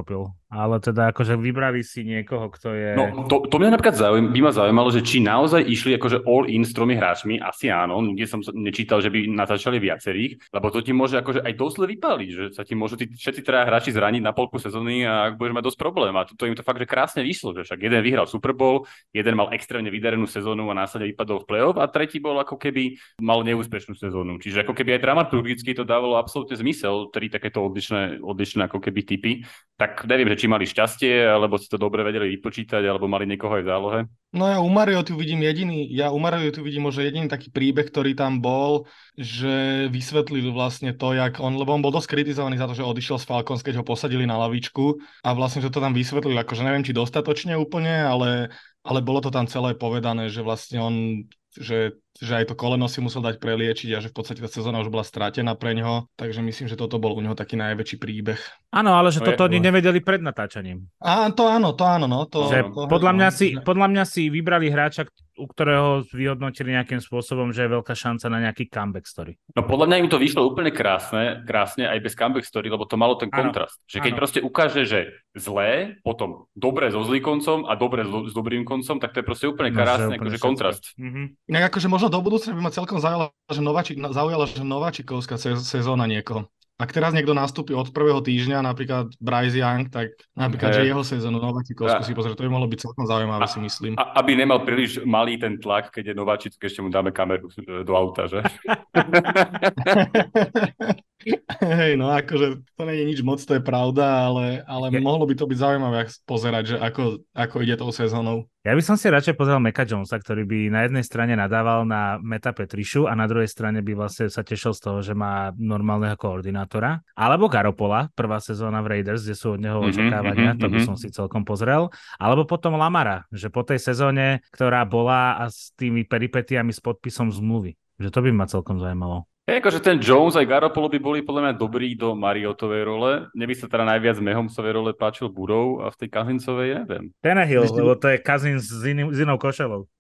Ale teda akože vybrali si niekoho, kto je... No, to mňa napríklad by ma zaujímalo, že či naozaj išli akože all in s 3 hráčmi, asi áno, nikde som nečítal, že by natáčali viacerých, lebo to ti môže akože aj dosť vypáliť, že sa ti môžu všetci 3 hráči zraniť na polku sezóny a ak budeš mať dosť problém. A to im to fakt, že krásne vyšlo, že však jeden vyhral Super Bowl, jeden mal extrémne vydarenú sezónu a následne vypadol v play-off a tretí bol ako keby mal neúspešnú sezónu. Čiže ako keby aj dramaturgicky to dávalo absolútne zmysel, 3 takéto odlišné ako keby typy. Tak neviem, že či mali šťastie, alebo si to dobre vedeli vypočítať, alebo mali niekoho aj v zálohe. No ja u Mariotu vidím možno jediný taký príbeh, ktorý tam bol, že vysvetlil vlastne to, lebo on bol dosť kritizovaný za to, že odišiel z Falcons, keď ho posadili na lavičku a vlastne že to tam vysvetlil, akože neviem, či dostatočne úplne, ale bolo to tam celé povedané, že vlastne on, že aj to koleno si musel dať preliečiť a že v podstate tá sezóna už bola stratená pre ňoho, takže myslím, že toto bol u neho taký najväčší príbeh. Áno, ale že toto oni nevedeli pred natáčaním. To áno, no. Podľa mňa si vybrali hráča, u ktorého vyhodnotili nejakým spôsobom, že je veľká šanca na nejaký comeback story. No podľa mňa im to vyšlo úplne krásne aj bez comeback story, lebo to malo ten kontrast. Že keď proste ukáže, že zlé, potom dobre so zlým koncom a dobre s dobrým koncom, tak to je proste úplne krásne, akože kontrast. Inak akože možno do budúcna by ma celkom zaujala, že Nováčikovská sezóna niekoho. Ak teraz niekto nastúpi od prvého týždňa, napríklad Bryce Young, tak napríklad, že jeho sezónu Nováčikovskú si pozrieť, to by mohlo byť celkom zaujímavé, si myslím. Aby nemal príliš malý ten tlak, keď je Nováčik, ešte mu dáme kameru do auta, že? Hej, no akože to nie je nič moc, to je pravda, ale mohlo by to byť zaujímavé pozerať, že ako ide tou sezónou. Ja by som si radšej pozrel Meka Jonesa, ktorý by na jednej strane nadával na Meta Petrišu a na druhej strane by vlastne sa tešil z toho, že má normálneho koordinátora. Alebo Garoppola, prvá sezóna v Raiders, kde sú od neho očakávania, to by som si celkom pozrel. Alebo potom Lamara, že po tej sezóne, ktorá bola a s tými peripetiami s podpisom zmluvy. Že to by ma celkom zaujímalo. Akože ten Jones aj Garoppolo by boli podľa mňa dobrí do Mariotovej role. Mne by sa teda najviac Mahomesovej role páčil Burrow a v tej Cousinsovej neviem. Tannehill, lebo to je Cousins s inou košelou.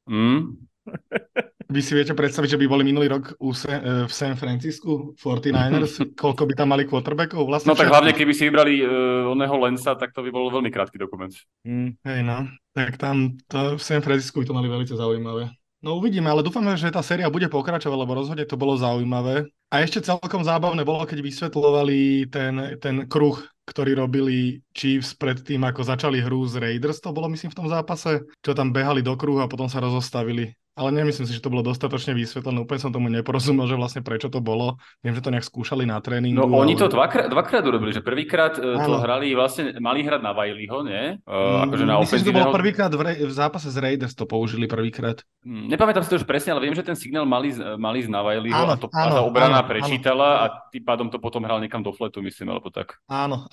Vy si viete predstaviť, že by boli minulý rok v San Francisku 49ers, koľko by tam mali quarterbackov? Vlastne no tak hlavne, keby si vybrali oného Lensa, tak to by bol veľmi krátky dokument. Hej no, tak tam to v San Francisku by to mali veľmi zaujímavé. No uvidíme, ale dúfame, že tá séria bude pokračovať, lebo rozhodne to bolo zaujímavé. A ešte celkom zábavné bolo, keď vysvetľovali ten kruh, ktorý robili Chiefs pred tým, ako začali hru z Raiders. To bolo, myslím, v tom zápase, čo tam behali do kruhu a potom sa rozostavili. Ale nemyslím si, že to bolo dostatočne vysvetlené. Úplne som tomu neporozumel, že vlastne prečo to bolo. Viem, že to nejak skúšali na tréningu. No oni to dvakrát urobili, že prvýkrát to hrali, vlastne mali hrať na Wileyho, nie? Akože na myslím, že to bolo prvýkrát v zápase z Raiders to použili prvýkrát. Nepamätám si to už presne, ale viem, že ten signál mali ísť na Wileyho a tá obrana prečítala a tým pádom to potom hral niekam do fletu, myslím, alebo tak. Áno,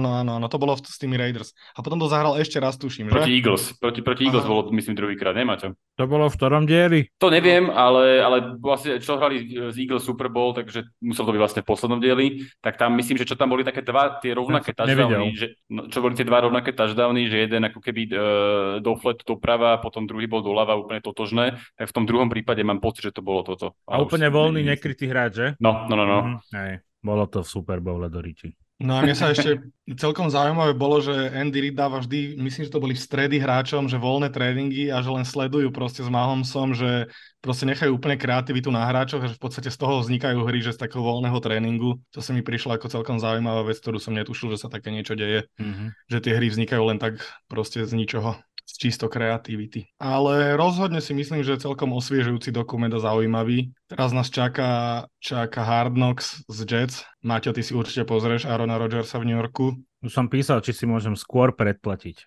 to bolo s tými Raiders. A potom to zahral ešte raz, tuším, že? Proti Eagles. Proti Eagles bolo, myslím, druhýkrát, nemáte? To bolo v ktorom dieli? To neviem, ale vlastne čo hrali z Eagles Super Bowl, takže musel to byť vlastne v poslednom dieli, tak tam myslím, že čo tam boli také tie rovnaké touchdowny, čo boli tie 2 rovnaké touchdowny, že jeden ako keby do fletu doprava, potom druhý bol doľava, úplne totožné, tak v tom druhom prípade mám pocit, že to bolo toto. A úplne voľný, nekrytý hráč, že? No. Hej, bolo to v Super Bowle do Riči. No a mne sa ešte celkom zaujímavé bolo, že Andy Reid dáva vždy, myslím, že to boli v stredy hráčom, že voľné tréningy a že len sledujú proste s Mahomesom, že proste nechajú úplne kreativitu na hráčoch a že v podstate z toho vznikajú hry, že z takého voľného tréningu. To sa mi prišlo ako celkom zaujímavá vec, ktorú som netušil, že sa také niečo deje. Že tie hry vznikajú len tak proste z ničoho. Z čisto kreativity. Ale rozhodne si myslím, že je celkom osviežujúci dokument a zaujímavý. Teraz nás čaká Hard Knocks z Jets. Maťo, ty si určite pozrieš Aarona Rodgersa v New Yorku. Už som písal, či si môžem skôr predplatiť.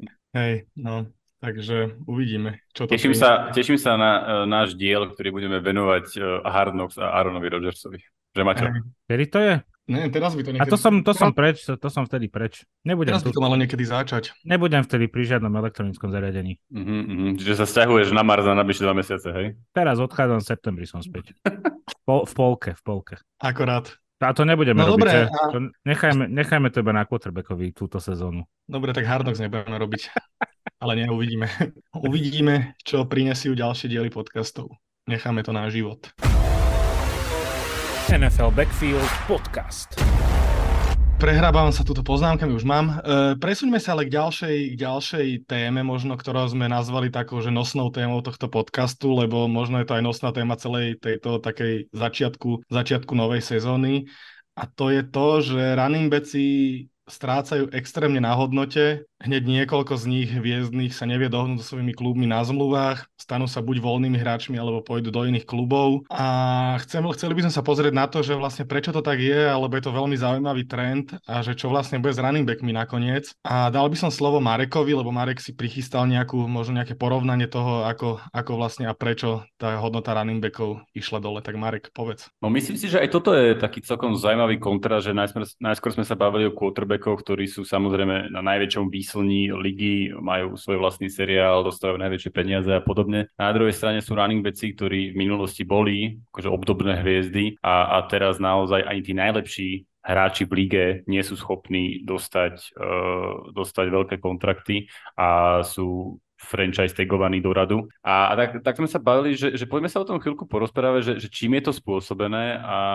Hej, no. Takže uvidíme, čo to Teším sa na náš diel, ktorý budeme venovať Hard Knocks a Aaronovi Rodgersovi. Že Maťo? Kedy to je? Ne, teraz by to niekedy... A to som vtedy preč. Teraz by to malo niekedy začať. Nebudem vtedy pri žiadnom elektronickom zariadení. Čiže sa sťahuješ na Mars na najbližšie 2 mesiace, hej? Teraz odchádzam v septembri, som späť. V polke. Akorát. A to nebudeme robiť. Dobre, nechajme to iba na quarterbackovi túto sezónu. Dobre, tak Hard Knocks nebudeme robiť. Ale uvidíme. Uvidíme, čo prinesú ďalšie diely podcastov. Necháme to na život. NFL Backfield Podcast. Prehrábam sa túto poznámkami, už mám. Presuňme sa ale k ďalšej téme, možno, ktorou sme nazvali takou, že nosnou témou tohto podcastu, lebo možno je to aj nosná téma celej tejto takej začiatku novej sezóny. A to je to, že running backi strácajú extrémne na hodnote. Hneď niekoľko z nich hviezdnych sa nevie dohodnúť so svojimi klubmi na zmluvách, stanú sa buď voľnými hráčmi, alebo pôjdu do iných klubov. A chceli by sme sa pozrieť na to, že vlastne prečo to tak je, alebo je to veľmi zaujímavý trend a že čo vlastne bude s running backmi nakoniec. A dal by som slovo Marekovi, lebo Marek si prichystal možno nejaké porovnanie toho, ako vlastne a prečo tá hodnota running backov išla dole. Tak Marek, povedz. No myslím si, že aj toto je taký celkom zaujímavý kontrast, že najskôr sme sa bavili o quarterbackoch, ktorí sú samozrejme na najväčšom výslní ligy, majú svoj vlastný seriál, dostávajú najväčšie peniaze a podobne. Na druhej strane sú running backi, ktorí v minulosti boli akože obdobné hviezdy a teraz naozaj ani tí najlepší hráči v lige nie sú schopní dostať veľké kontrakty a sú franchise tagovaný do radu. A tak sme sa bavili, že poďme sa o tom chvíľku porozprávať, že čím je to spôsobené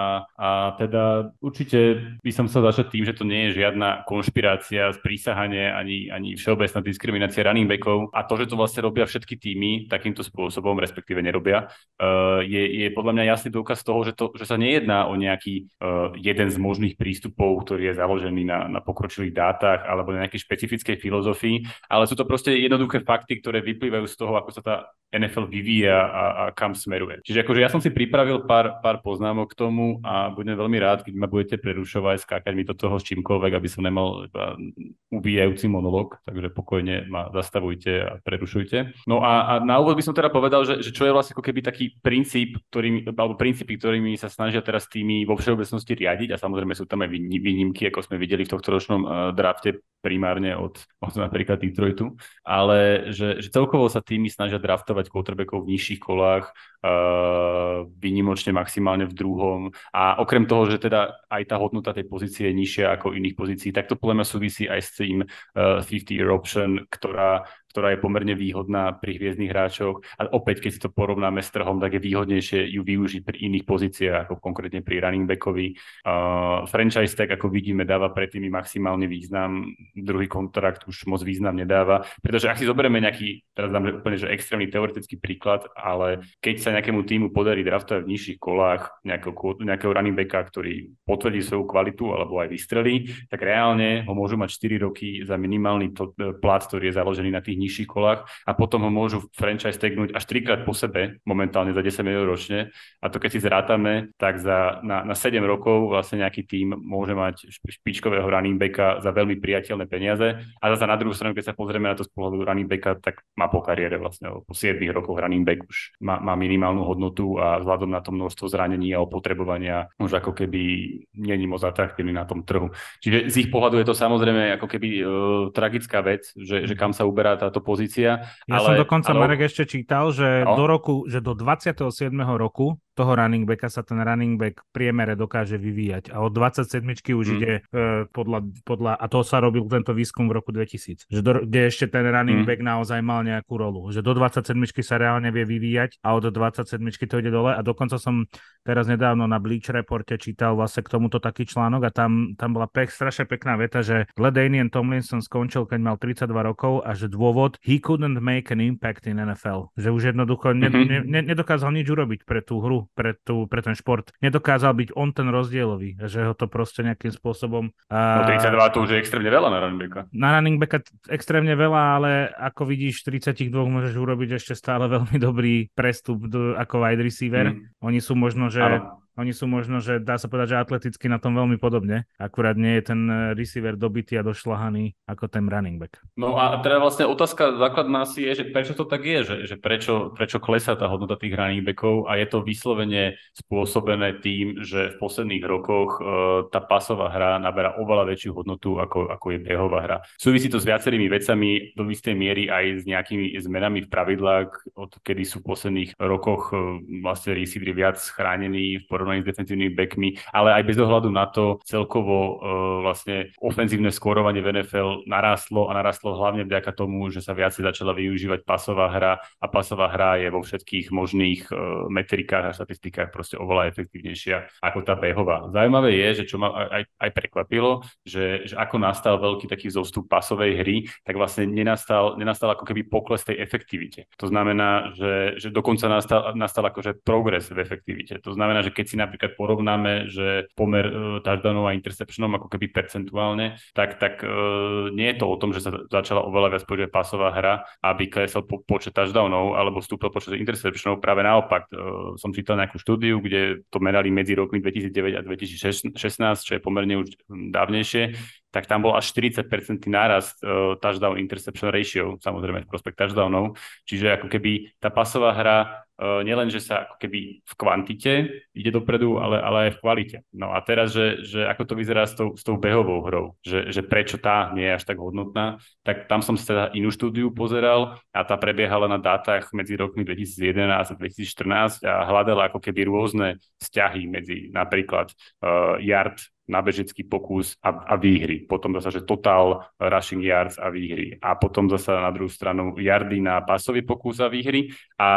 a teda určite by som chcel začať tým, že to nie je žiadna konšpirácia, sprísahanie ani všeobecná diskriminácia running backov a to, že to vlastne robia všetky týmy takýmto spôsobom, respektíve nerobia, je podľa mňa jasný dôkaz toho, že sa nejedná o nejaký jeden z možných prístupov, ktorý je založený na pokročilých dátach alebo na nejakej špecifickej filozofii, ale sú to proste jednoduché fakty, ktoré vyplývajú z toho, ako sa tá NFL vyvíja a kam smeruje. Čiže akože ja som si pripravil pár poznámok k tomu a budem veľmi rád, keď ma budete prerušovať, skákať mi do toho s čímkoľvek, aby som nemal iba ubíjajúci monolog, takže pokojne ma zastavujte a prerušujte. No a na úvod by som teda povedal, že čo je vlastne ako keby taký princípy, ktorými sa snažia teraz týmy vo všeobecnosti riadiť a samozrejme sú tam aj výnimky, ako sme videli v tohtoročnom drafte primárne od napríklad Detroitu, ale že celkovo sa týmy snažia draftovať quarterbackov v nižších kolách, výnimočne maximálne v druhom a okrem toho, že teda aj tá hodnota tej pozície je nižšia ako iných pozícií, tak to podľa mňa súvisí aj s tým 50-year option, ktorá je pomerne výhodná pri hviezdnych hráčoch. A opäť, keď si to porovnáme s trhom, tak je výhodnejšie ju využiť pri iných pozíciách, ako konkrétne pri running backovi. Franchise tag, ako vidíme, dáva pre tými maximálny význam. Druhý kontrakt už moc význam nedáva. Pretože ak si zoberieme nejaký, teraz dám úplne že extrémny teoretický príklad, ale keď sa nejakému týmu podarí draftovať v nižších kolách nejakého running backa, ktorý potvrdí svoju kvalitu alebo aj vystrelí, tak reálne ho môžu mať 4 roky za minimálny plat, ktorý je založený na tých nižších kolách a potom ho môžu franchise tagnúť až 3-krát po sebe, momentálne za 10 miliónov ročne. A to keď si zrátame, tak na 7 rokov vlastne nejaký tím môže mať špičkového running backa za veľmi priateľné peniaze. A zase na druhú stranu, keď sa pozrieme na to z pohľadu running backa, tak má po kariére vlastne po 7 rokoch running back už má minimálnu hodnotu a vzhľadom na to množstvo zranení a opotrebovania už ako keby není moc atraktívny na tom trhu. Čiže z ich pohľadu je to samozrejme ako keby tragická vec, že kam sa uberá táto pozícia. Ja som dokonca, Marek, ešte čítal, že do 27. roku toho running backa sa ten running back v priemere dokáže vyvíjať. A od 27 už ide podľa, a to sa robil tento výskum v roku 2000, kde ešte ten running back naozaj mal nejakú rolu. Že do 27 sa reálne vie vyvíjať a od 27 to ide dole. A dokonca som teraz nedávno na Bleacher Reporte čítal vlastne k tomuto taký článok a tam bola strašne pekná veta, že Daniel Tomlinson skončil, keď mal 32 rokov a že dôvod he couldn't make an impact in NFL. Že už jednoducho nedokázal nič urobiť pre tú hru, pre ten šport. Nedokázal byť on ten rozdielový, že ho to proste nejakým spôsobom... 32 to už je extrémne veľa na running backa. Na running backa extrémne veľa, ale ako vidíš, 32 môžeš urobiť ešte stále veľmi dobrý prestup ako wide receiver. Oni sú možno, že dá sa povedať, že atleticky na tom veľmi podobne. Akurát nie je ten receiver dobitý a došľahaný ako ten running back. No a teda vlastne otázka základná si je, že prečo to tak je, že prečo klesá tá hodnota tých running backov a je to vyslovene spôsobené tým, že v posledných rokoch tá pasová hra naberá oveľa väčšiu hodnotu ako je behová hra. Súvisí to s viacerými vecami, do istej miery aj s nejakými zmenami v pravidlách, odkedy sú v posledných rokoch vlastne receivery viac chránení v porovnaní s defenzívnymi backmi, ale aj bez ohľadu na to celkovo vlastne ofenzívne skórovanie v NFL narastlo hlavne vďaka tomu, že sa viacej začala využívať pasová hra a pasová hra je vo všetkých možných metrikách a štatistikách proste oveľa efektívnejšia ako tá behová. Zaujímavé je, že čo ma aj prekvapilo, že ako nastal veľký taký zostup pasovej hry, tak vlastne nenastal ako keby pokles tej efektivite. To znamená, že dokonca nastal akože progres v efektivite. To znamená, že keď si napríklad porovnáme, že pomer touchdownov a interceptionov ako keby percentuálne, tak nie je to o tom, že sa začala oveľa viac používať pasová hra, aby klesol počet touchdownov alebo stúpil počet interceptionov. Práve naopak, som čítal nejakú štúdiu, kde to merali medzi rokmi 2009 a 2016, čo je pomerne už dávnejšie, tak tam bol až 40% nárast touchdown interception ratio, samozrejme v prospekt touchdownov. Čiže ako keby tá pasová hra nielen, že sa ako keby v kvantite ide dopredu, ale aj v kvalite. No a teraz, že ako to vyzerá s tou behovou hrou, že prečo tá nie je až tak hodnotná, tak tam som sa teda inú štúdiu pozeral a tá prebiehala na dátach medzi rokmi 2011 a 2014 a hľadala ako keby rôzne vzťahy medzi napríklad yard na bežecký pokus a výhry. Potom zasa, že total rushing yards a výhry. A potom zasa na druhú stranu yardy na pasový pokus a výhry.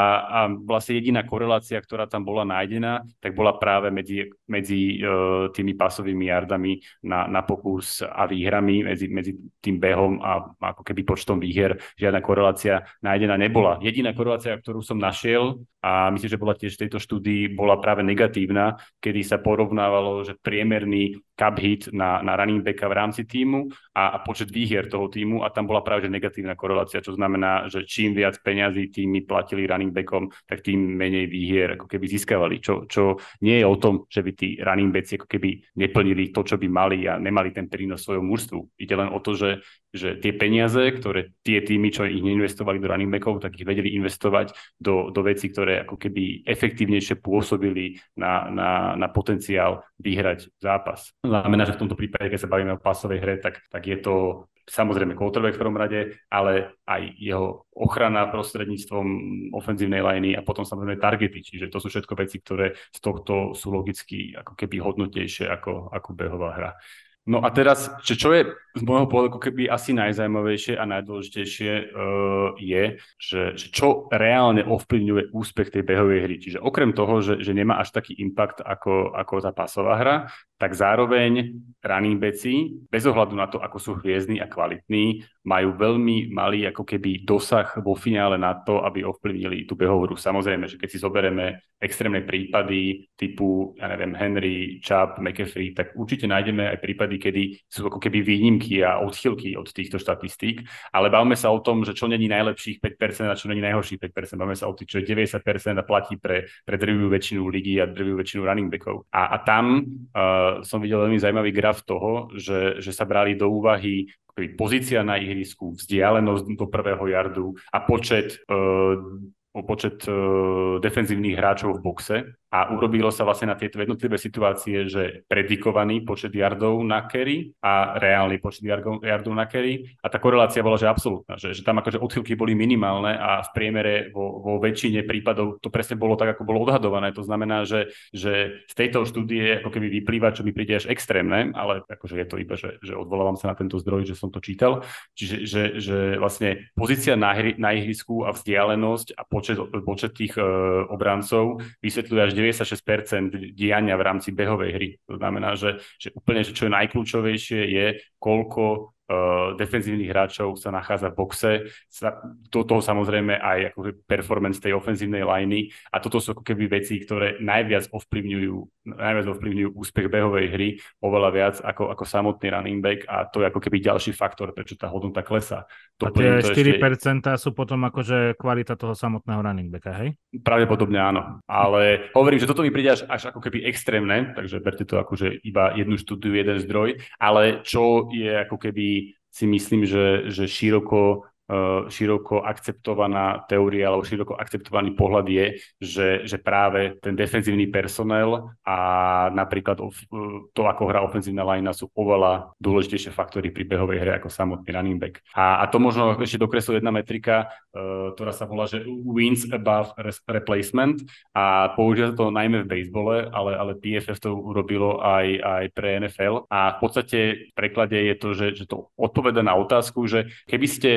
A vlastne jediná korelácia, ktorá tam bola nájdená, tak bola práve medzi tými pasovými yardami na pokus a výhrami, medzi tým behom a ako keby počtom výher. Žiadna korelácia nájdená nebola. Jediná korelácia, ktorú som našiel, a myslím, že bola tiež v tejto štúdii, bola práve negatívna, kedy sa porovnávalo, že priemerný cap hit na running backa v rámci tímu a počet výhier toho tímu a tam bola práve že negatívna korelácia, čo znamená, že čím viac peňazí tímy platili running backom, tak tým menej výhier ako keby získavali, čo nie je o tom, že by tí running backi ako keby neplnili to, čo by mali a nemali ten prínos svojho mužstvu. Ide len o to, že tie peniaze, ktoré tie týmy, čo ich neinvestovali do running backov, tak ich vedeli investovať do vecí, ktoré ako keby efektívnejšie pôsobili na potenciál vyhrať zápas. Znamená, že v tomto prípade, keď sa bavíme o pasovej hre, tak je to samozrejme quarterback v prvom rade, ale aj jeho ochrana prostredníctvom ofenzívnej liney a potom samozrejme targety. Čiže to sú všetko veci, ktoré z tohto sú logicky ako keby hodnotnejšie ako behová hra. No a teraz, čo je z môjho pohľadu ako keby asi najzaujímavejšie a najdôležitejšie je, že čo reálne ovplyvňuje úspech tej behovej hry. Čiže okrem toho, že nemá až taký impact ako tá pasová hra, tak zároveň running backi, bez ohľadu na to, ako sú hviezdni a kvalitní, majú veľmi malý ako keby dosah vo finále na to, aby ovplyvnili tú behovú hru. Samozrejme, že keď si zoberieme extrémne prípady typu, ja neviem, Henry, Chubb, McCaffrey, tak určite nájdeme aj prípady, kedy sú ako keby výnimky a odchylky od týchto štatistík, ale bavme sa o tom, že čo není najlepších 5% a čo není najhorších 5%. Bavme sa o tých, čo je 90% a platí pre drvivú väčšinu ligy a drvivú väčšinu running backov. A tam som videl veľmi zaujímavý graf toho, že sa brali do úvahy pozícia na ihrisku, vzdialenosť do prvého yardu a počet defenzívnych hráčov v boxe a urobilo sa vlastne na tieto jednotlivé situácie, že predikovaný počet yardov na carry a reálny počet yardov na carry a tá korelácia bola, že absolútna, že tam akože odchýlky boli minimálne a v priemere vo väčšine prípadov to presne bolo tak, ako bolo odhadované. To znamená, že z tejto štúdie ako keby vyplýva, čo mi príde až extrémne, ale akože je to iba, že odvolávam sa na tento zdroj, že som to čítal. Čiže že vlastne pozícia na ihrisku a vzdialenosť a počet tých obrancov vysvetľuje až 96% diania v rámci behovej hry. To znamená, že úplne, že čo je najkľúčovejšie je, koľko defenzívnych hráčov sa nachádza v boxe. Do toho samozrejme aj akože performance tej ofenzívnej liney a toto sú ako keby veci, ktoré najviac ovplyvňujú úspech behovej hry oveľa viac ako samotný running back a to je ako keby ďalší faktor, prečo tá hodnota klesá. A tie 4% sú potom akože kvalita toho samotného running backa, hej? Pravdepodobne áno, ale hovorím, že toto mi príde až ako keby extrémne, takže berte to akože iba jednu štúdiu, jeden zdroj, ale čo je ako keby si myslím, že široko široko akceptovaná teória alebo široko akceptovaný pohľad je, že práve ten defenzívny personel a napríklad to, ako hrá ofenzívna linea, sú oveľa dôležitejšie faktory pri behovej hre ako samotný running back. A to možno ešte dokresluje jedna metrika, ktorá sa volá, že wins above replacement, a používa to najmä v bejsbole, ale PFF to urobilo aj pre NFL, a v podstate v preklade je to, že to odpoveda na otázku, že keby ste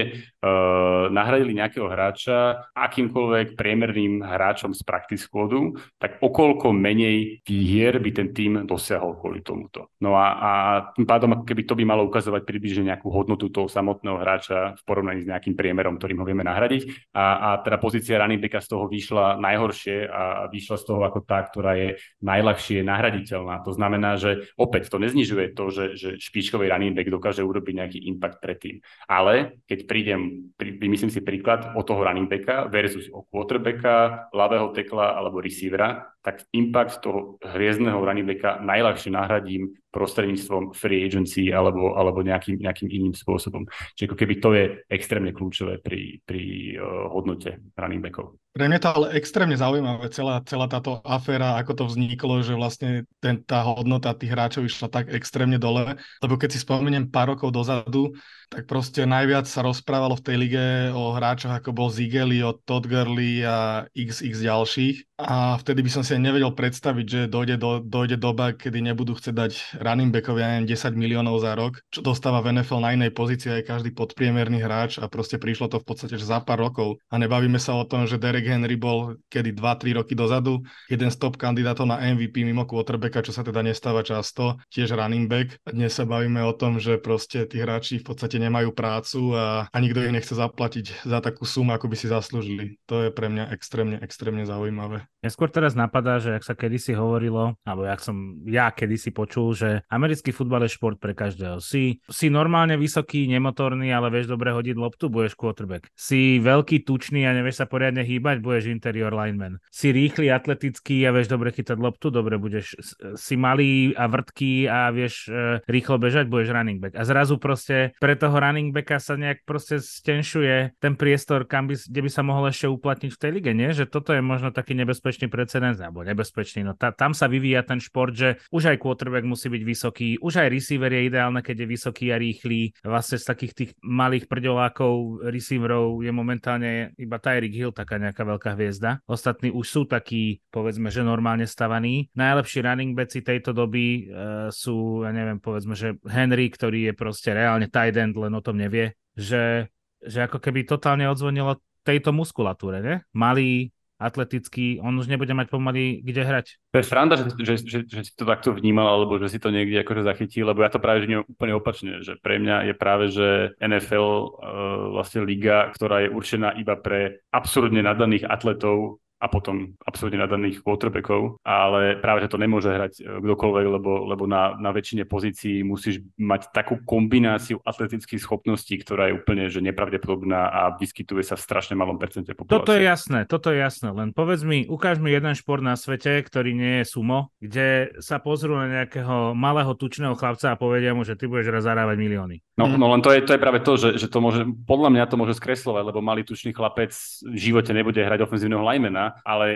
nahradili nejakého hráča akýmkoľvek priemerným hráčom z practice squadu, tak okoľko menej výhier by ten tým dosiahol kvôli tomuto. No a tým pádom, keby to by malo ukazovať približne nejakú hodnotu toho samotného hráča v porovnaní s nejakým priemerom, ktorým ho vieme nahradiť. A teda pozícia running backa z toho vyšla najhoršie a vyšla z toho ako tá, ktorá je najľahšie nahraditeľná. To znamená, že opäť to neznižuje to, že špičkový running back dokáže urobiť nejaký impact pre tým. Ale keď vymyslím si príklad o toho running backa versus o quarterbacka, ľavého tekla alebo receivera, tak impact toho hviezdneho running backa najľahšie nahradím prostredníctvom free agency alebo nejakým iným spôsobom. Čiže ako keby to je extrémne kľúčové pri hodnote running backov. Pre mňa to ale extrémne zaujímavé, celá táto aféra, ako to vzniklo, že vlastne tá hodnota tých hráčov išla tak extrémne dole, lebo keď si spomeniem pár rokov dozadu, tak proste najviac sa rozprávalo v tej lige o hráčoch, ako bol Zigeli, od Todd Gurley a XX ďalších. A vtedy by som si aj nevedel predstaviť, že dojde doba, kedy nebudú chcieť dať running backovi, ja neviem, 10 miliónov za rok, čo dostáva v NFL na inej pozícii aj každý podpriemerný hráč, a proste prišlo to v podstate že za pár rokov. A nebavíme sa o tom, že Derek Henry bol kedy 2-3 roky dozadu jeden z top kandidátov na MVP mimo quarterbacka, čo sa teda nestáva často, tiež running back. A dnes sa bavíme o tom, že proste tí hráči v podstate nemajú prácu a nikto ich nechce zaplatiť za takú sumu, ako by si zaslúžili. To je pre mňa extrémne zaujímavé. Mňa skôr teraz napadá, že ak sa kedysi hovorilo, alebo jak som ja kedysi počul, že americký futbal je šport pre každého. Si normálne vysoký, nemotorný, ale vieš dobre hodiť loptu, budeš quarterback. Si veľký, tučný a nevieš sa poriadne hýbať, budeš interior lineman. Si rýchly, atletický a vieš dobre chytať loptu, dobre budeš. Si malý a vrtký a vieš rýchlo bežať, budeš running back. A zrazu proste pre toho running backa sa nejak proste stenšuje ten priestor, kde by sa mohol ešte uplatniť v tej lige, nie? Že toto je možno taký nebezpečný precedens, alebo nebezpečný. No tam sa vyvíja ten šport, že už aj quarterback musí byť vysoký, už aj receiver je ideálne, keď je vysoký a rýchly. Vlastne z takých tých malých prďolákov receiverov je momentálne iba Tyreek Hill taká nejaká veľká hviezda. Ostatní už sú takí, povedzme, že normálne stavaní. Najlepší running backi tejto doby sú, ja neviem, povedzme, že Henry, ktorý je proste reálne tight end, len o tom nevie, že ako keby totálne odzvonilo tejto muskulatúre, ne? Malý, atletický, on už nebude mať pomaly kde hrať. To je sranda, že si to takto vnímal, alebo že si to niekde akože zachytil, lebo ja to práve že nie úplne opačne, že pre mňa je práve, že NFL vlastne liga, ktorá je určená iba pre absurdne nadaných atletov a potom absolútne nadaných quarterbackov, ale práve, že to nemôže hrať kdokoľvek, lebo na väčšine pozícií musíš mať takú kombináciu atletických schopností, ktorá je úplne že nepravdepodobná a vyskytuje sa v strašne malom percente populácie. Toto je jasné, len povedz mi, ukáž mi jeden šport na svete, ktorý nie je sumo, kde sa pozrú na nejakého malého tučného chlapca a povedia mu, že ty budeš raz zarábať milióny. No len to je práve to, že to môže, podľa mňa to môže skreslovať, lebo malý tučný chlapec v živote nebude hrať ofenzívneho linemana,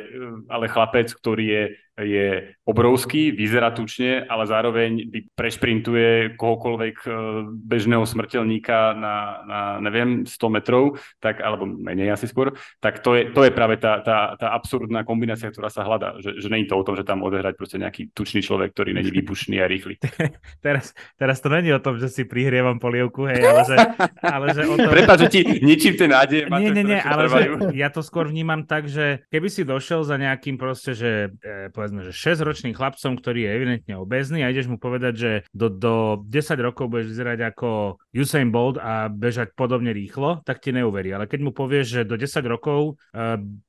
ale chlapec, ktorý je obrovský, vyzerá tučne, ale zároveň prešprintuje kohokoľvek bežného smrteľníka na neviem, 100 metrov, tak, alebo menej asi skôr, tak to je práve tá absurdná kombinácia, ktorá sa hľadá. Že nie je to o tom, že tam môže hrať proste nejaký tučný človek, ktorý není výbušný a rýchly. Teraz to není o tom, že si prihrievam polievku, hej, ale že o tom... Prepáč, že ti ničím ten nádej. Nie, ale že ja to skôr vnímam tak, že keby si došiel za nejakým proste, že povedzme, že 6-ročným chlapcom, ktorý je evidentne obézny a ideš mu povedať, že do 10 rokov budeš vyzerať ako Usain Bolt a bežať podobne rýchlo, tak ti neuverí. Ale keď mu povieš, že do 10 rokov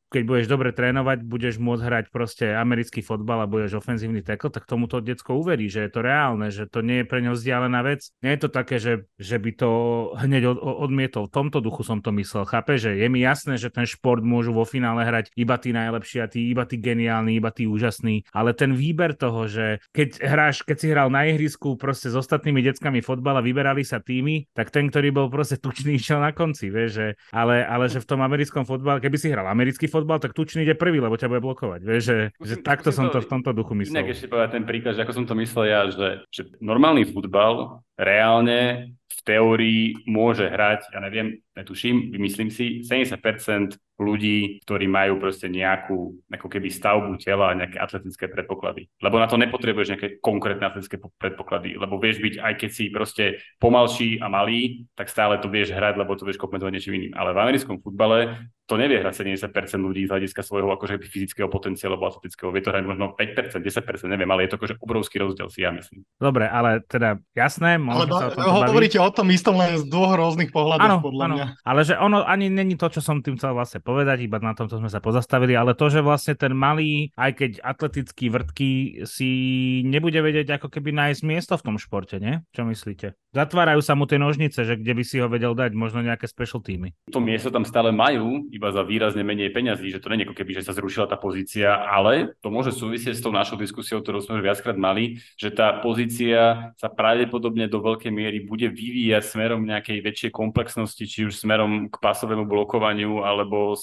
keď budeš dobre trénovať, budeš môcť hrať proste americký fotbal a budeš ofenzívny tackle, tak tomuto decko uverí, že je to reálne, že to nie je pre ňo vzdialená vec. Nie je to také, že by to hneď odmietol. V tomto duchu som to myslel. Chápe, že je mi jasné, že ten šport môžu vo finále hrať iba tí najlepší a iba tí geniálni, iba tí úžasní, ale ten výber toho, že keď si hral na ihrisku proste s ostatnými deckami fotbala, vyberali sa týmy, tak ten, ktorý bol proste tučný, išiel na konci, vieš, že, ale že v tom americkom fotbale, keby si hral americký fotbal, tak tučný ide prvý, lebo ťa bude blokovať, vieš, že takto som to v tomto duchu myslel. Inak ešte povedať ten príklad, že ako som to myslel ja, že normálny futbal reálne v teórii môže hrať, ja neviem, netuším, myslím si, 70% ľudí, ktorí majú proste nejakú ako keby stavbu tela a nejaké atletické predpoklady. Lebo na to nepotrebuješ nejaké konkrétne atletické predpoklady, lebo vieš byť, aj keď si proste pomalší a malý, tak stále to vieš hrať, lebo to vieš kompenzovať niečím iným. Ale v americkom futbale to nevie hrať 70% ľudí z hľadiska svojho akože fyzického potenciálu alebo atletického. Vie to hrať možno 5%, 10%, neviem, ale je to akože obrovský rozdiel, si ja myslím. Dobre, ale teda jasné, môžeme sa o tom baviť. Hovoríte o tom istom len z dvoch rôznych pohľadov, podľa mňa. Ale že ono ani není to, čo som tým chcel vlastne povedať, iba na tomto sme sa pozastavili, ale to, že vlastne ten malý, aj keď atletický vrtký, si nebude vedieť ako keby nájsť miesto v tom športe, nie? Čo myslíte? Zatvárajú sa mu tie nožnice, že kde by si ho vedel dať, možno nejaké special týmy. To miesto tam stále majú, iba za výrazne menej peňazí, že to nie je ako keby, že sa zrušila tá pozícia, ale to môže súvisieť s tou našou diskusiou, ktorú sme už viackrát mali, že tá pozícia sa pravdepodobne do veľkej miery bude vyvíjať smerom nejakej väčšej komplexnosti, či už smerom k pasovému blokovaniu, alebo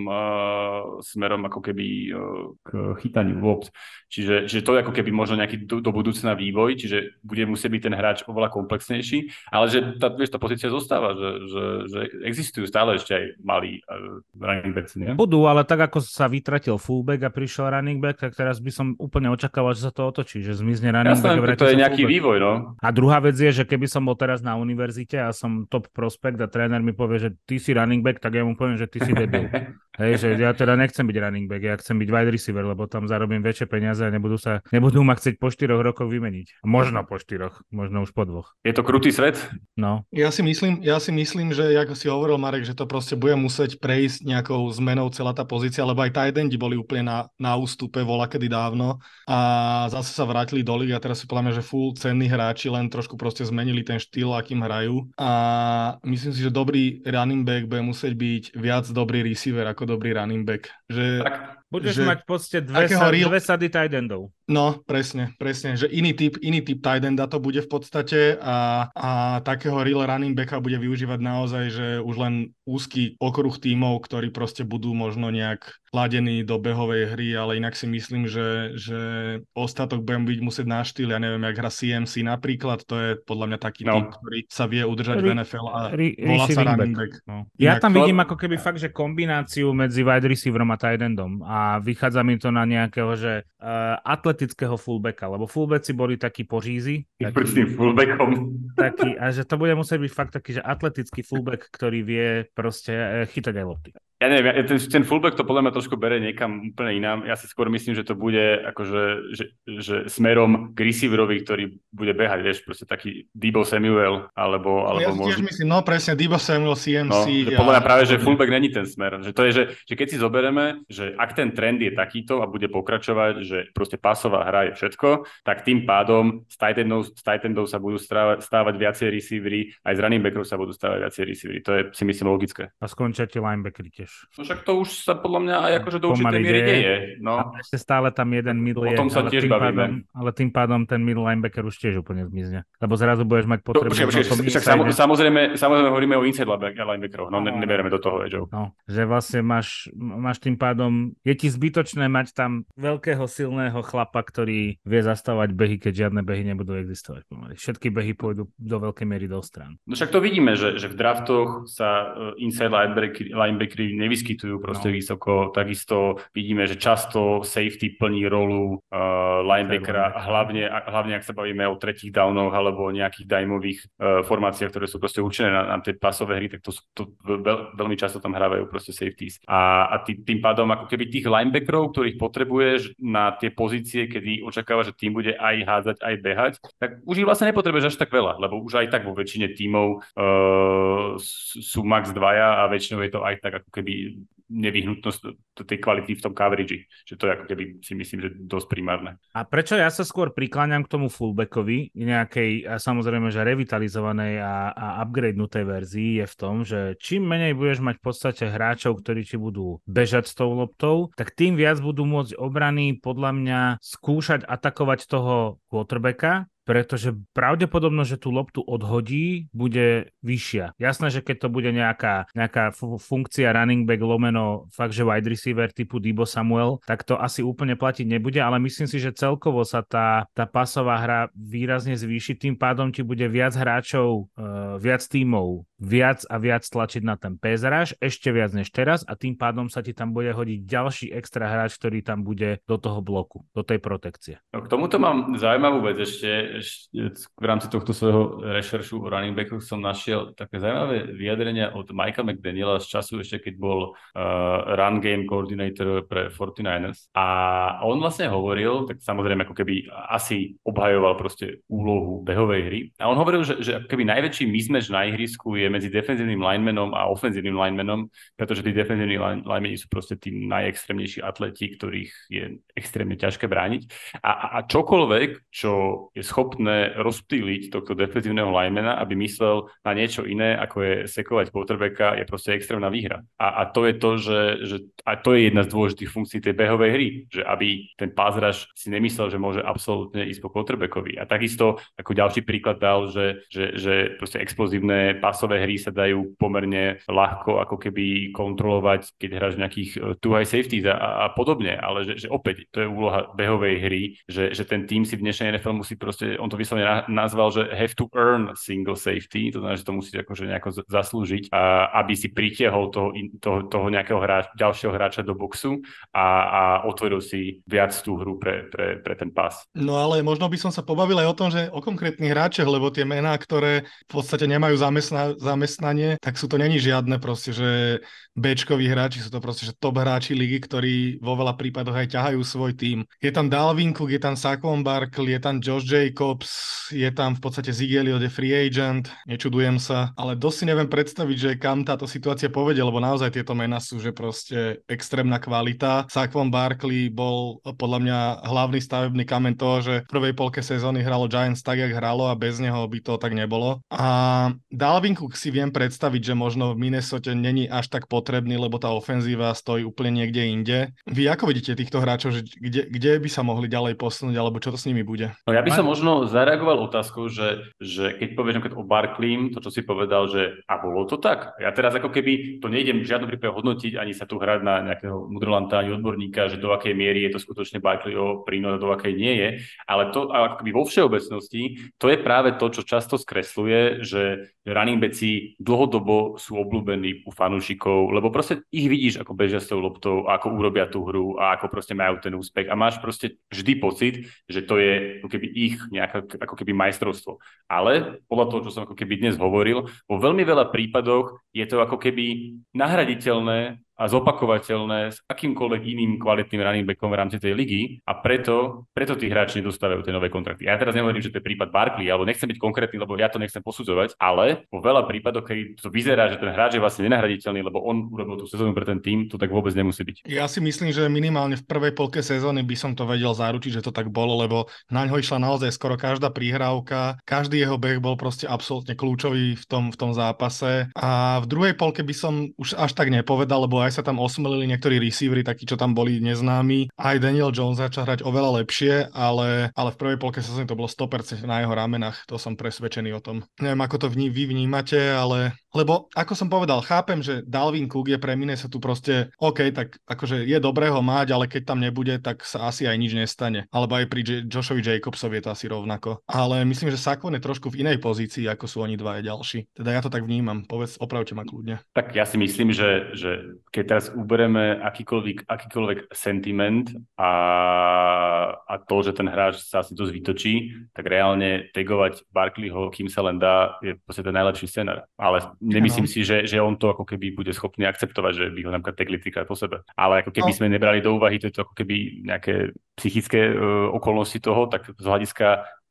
smerom ako keby k chytaniu lopty. Čiže to je ako keby možno nejaký do budúcna vývoj, čiže bude musieť byť ten hráč oveľa komplexnejší, ale že tá pozícia zostáva, že existujú stále ešte aj malí running backs, nie? Budú, ale tak ako sa vytratil fullback a prišiel running back, tak teraz by som úplne očakával, že sa to otočí, že zmizne running back a vráti to je sa nejaký fullback. vývoj, no. A druhá vec je, že keby som bol teraz na univerzite a som top prospekt a tréner mi povie, že ty si running back, tak ja mu poviem, že ty si debil. Hej, že ja teda nechcem byť running back, ja chcem byť wide receiver, lebo tam zarobím väčšie peniaze a nebudú ma chcieť po 4 rokoch vymeniť. Možno po 4, možno už po 2. Je to krutý svet? No. Ja si myslím, že ako si hovoril, Marek, že to proste bude musieť prejsť nejakou zmenou celá tá pozícia, lebo aj tight endi boli úplne na ústupe voľakedy dávno a zase sa vrátili do ligy a teraz sú podľa mňa, že full cenní hráči, len trošku proste zmenili ten štýl, akým hrajú a myslím si, že dobrý running back bude musieť byť viac dobrý receiver ako dobrý running back. Že, budeš mať v podstate dve sady tight endov. No, presne, že iný typ tight enda to bude v podstate a takého real running backa bude využívať naozaj, že už len úzky okruh tímov, ktorí proste budú možno nejak ladení do behovej hry, ale inak si myslím, že ostatok budem byť musieť na štýl, ja neviem, jak hra CMC napríklad, to je podľa mňa taký typ, ktorý sa vie udržať v NFL a volá sa running back. No. Ja tam vidím ako keby fakt, že kombináciu medzi wide receiverom a tight endom a vychádza mi to na nejakého, že atletického fullbacka, lebo fullbacki boli takí pořízy. A že to bude musieť byť fakt taký, že atletický fullback, ktorý vie proste chytať aj lopty. Ja neviem, ten fullback to podľa mňa trošku bere niekam úplne inám. Ja si skôr myslím, že to bude akože, že smerom k receiverovi, ktorý bude behať, vieš, proste taký Deebo Samuel, alebo ja tiež myslím, no presne, Deebo Samuel, CMC. No, podľa mňa práve, že fullback není ten smer. Že to je, že keď si zoberieme, že ak ten trend je takýto a bude pokračovať, že proste pasová hra je všetko, tak tým pádom z tight endov sa budú stávať viacej receivery, aj z running backov sa budú stávať viacej receivery. To je, si myslím, logické. A skončia tie linebackeri tiež. No však to už sa podľa mňa aj akože do určitej miery deje. No. A ešte stále tam jeden middle je, ale tým pádom ten middle linebacker už tiež úplne zmizne. Lebo zrazu budeš mať potrebu. Samozrejme hovoríme o inside linebackeroch, no neberieme do toho edgeov. No, že vlastne máš tým pádom, je ti zbytočné mať tam veľkého silného chlapa, ktorý vie zastavovať behy, keď žiadne behy nebudú existovať pomaly. Všetky behy pôjdu do veľkej miery do strán. No však to vidíme, že v draftoch sa inside linebackeri nevyskytujú proste vysoko. Takisto vidíme, že často safety plní rolu linebackera, hlavne ak sa bavíme o tretích downoch alebo o nejakých dimeových formáciách, ktoré sú proste určené na tie pasové hry, tak to veľmi často tam hrávajú proste safeties. A tým pádom ako keby tých linebackerov, ktorých potrebuješ na tie pozície, kedy očakáva, že tým bude aj hádzať, aj behať, tak už ich vlastne nepotrebuješ až tak veľa, lebo už aj tak vo väčšine tímov sú max 2 a väčšinou je to aj tak ako keby nevyhnutnosť tej kvality v tom coverage. Že to je ako keby si myslím, že dosť primárne. A prečo ja sa skôr prikláňam k tomu fullbackovi, nejakej samozrejme, že revitalizovanej a upgradenutej verzii je v tom, že čím menej budeš mať v podstate hráčov, ktorí ti budú bežať s tou loptou, tak tým viac budú môcť obrany podľa mňa skúšať atakovať toho quarterbacka, pretože pravdepodobno, že tú loptu odhodí, bude vyššia. Jasné, že keď to bude nejaká funkcia running back lomeno fakt, že wide receiver typu Deebo Samuel, tak to asi úplne platiť nebude, ale myslím si, že celkovo sa tá pasová hra výrazne zvýši, tým pádom ti bude viac hráčov, viac tímov, viac a viac tlačiť na ten pass rush, ešte viac než teraz a tým pádom sa ti tam bude hodiť ďalší extra hráč, ktorý tam bude do toho bloku, do tej protekcie. No, k tomuto mám zaujímavú vec ešte v rámci tohto svojho rešeršu o running backoch som našiel také zaujímavé vyjadrenia od Mikea McDaniela z času ešte, keď bol run game coordinator pre 49ers. A on vlastne hovoril, tak samozrejme ako keby asi obhajoval proste úlohu behovej hry. A on hovoril, že ako keby najväčší mismatch na ihrisku je medzi defenzívnym linemanom a ofenzívnym linemanom, pretože tí defenzívni linemeni sú proste tí najextrémnejší atleti, ktorých je extrémne ťažké brániť. A čokoľvek, čo je schopné rozptýliť tohto defenzívneho linemana, aby myslel na niečo iné, ako je sekovať quarterbacka, je proste extrémna výhra. A to je to, že to je jedna z dôležitých funkcií tej behovej hry, že aby ten pass rush si nemyslel, že môže absolútne ísť po quarterbackovi. A takisto, ako ďalší príklad dal, že proste explozívne pasové hry sa dajú pomerne ľahko ako keby kontrolovať, keď hráš nejakých two high safeties a podobne, ale že opäť to je úloha behovej hry, že ten tým si v dnešnej NFL musí proste, on to vyslovene nazval, že have to earn single safety, to znamená, že to musí akože nejako zaslúžiť, aby si pritiahol toho nejakého ďalšieho hráča do boxu a otvoril si viac tú hru pre ten pas. No ale možno by som sa pobavil aj o tom, že o konkrétnych hráčoch, lebo tie mená, ktoré v podstate nemajú zamestnanie, tak sú to není žiadne proste, že béčkoví hráči, sú to proste, že top hráči ligy, ktorí vo veľa prípadoch aj ťahajú svoj tím. Je tam Dalvin Cook, je tam Saquon Barkley, je tam Josh Jacobs, je tam v podstate Zeke Elliott, je free agent, nečudujem sa, ale dosť si neviem predstaviť, že kam táto situácia povedie, lebo naozaj tieto mená sú, že proste extrémna kvalita. Saquon Barkley bol podľa mňa hlavný stavebný kameň toho, že v prvej polke sezóny hralo Giants tak, jak hralo a bez neho by to tak nebolo. A Dalvin Cook si viem predstaviť, že možno v Minnesote není až tak potrebný, lebo tá ofenzíva stojí úplne niekde inde. Vy ako vidíte týchto hráčov, že kde by sa mohli ďalej posunúť, alebo čo to s nimi bude? No ja by som možno zareagoval otázkou, že keď povieš napríklad o Barkleym, to čo si povedal, že a bolo to tak. Ja teraz ako keby to nejdem v žiadnom prípade hodnotiť, ani sa tu hrať na nejakého mudrolanta, ani odborníka, že do akej miery je to skutočne Barkleyho prínos a do akej nie je, ale to ako keby vo všeobecnosti, to je práve to, čo často skresľuje, že running backi dlhodobo sú obľúbení u fanúšikov, lebo proste ich vidíš, ako bežia s tou loptou, ako urobia tú hru a ako proste majú ten úspech a máš proste vždy pocit, že to je ako keby ich nejaké ako keby majstrovstvo. Ale podľa toho, čo som ako keby dnes hovoril, vo veľmi veľa prípadoch je to ako keby nahraditeľné a zopakovateľné s akýmkoľvek iným kvalitným running backom v rámci tej ligy a preto tí hráči nedostávajú tie nové kontrakty. Ja teraz nehovorím, že to je prípad Barkley, alebo nechcem byť konkrétny, lebo ja to nechcem posudzovať, ale vo veľa prípadoch, keď to vyzerá, že ten hráč je vlastne nenahraditeľný, lebo on urobil tú sezónu pre ten tým, to tak vôbec nemusí byť. Ja si myslím, že minimálne v prvej polke sezóny by som to vedel zaručiť, že to tak bolo, lebo na ňo išla naozaj skoro každá prihrávka, každý jeho beh bol proste absolútne kľúčový v tom zápase a v druhej polke by som už až tak nepovedal, lebo aj sa tam osmelili niektorí receivery, takí, čo tam boli neznámi. Aj Daniel Jones začal hrať oveľa lepšie, ale v prvej polke sezóny to bolo 100% na jeho ramenách. To som presvedčený o tom. Neviem, ako to vy vnímate, ale lebo ako som povedal, chápem, že Dalvin Cook je pre Minnesotu proste OK, tak akože je dobré ho mať, ale keď tam nebude, tak sa asi aj nič nestane. Alebo aj pri Joshovi Jacobsovi je to asi rovnako. Ale myslím, že Saquon je trošku v inej pozícii, ako sú oni dvaja ďalší. Teda ja to tak vnímam. Opravte ma kľudne. Tak ja si myslím, že keď teraz ubereme akýkoľvek sentiment a to, že ten hráč sa asi dosť vytočí, tak reálne tagovať Barkleyho, kým sa len dá, je proste ten najlepší scenár. Ale nemyslím si, že on to ako keby bude schopný akceptovať, že by ho napríklad tagli trikrát po sebe. Ale ako keby sme nebrali do úvahy to ako keby nejaké psychické okolnosti toho, tak z hľadiska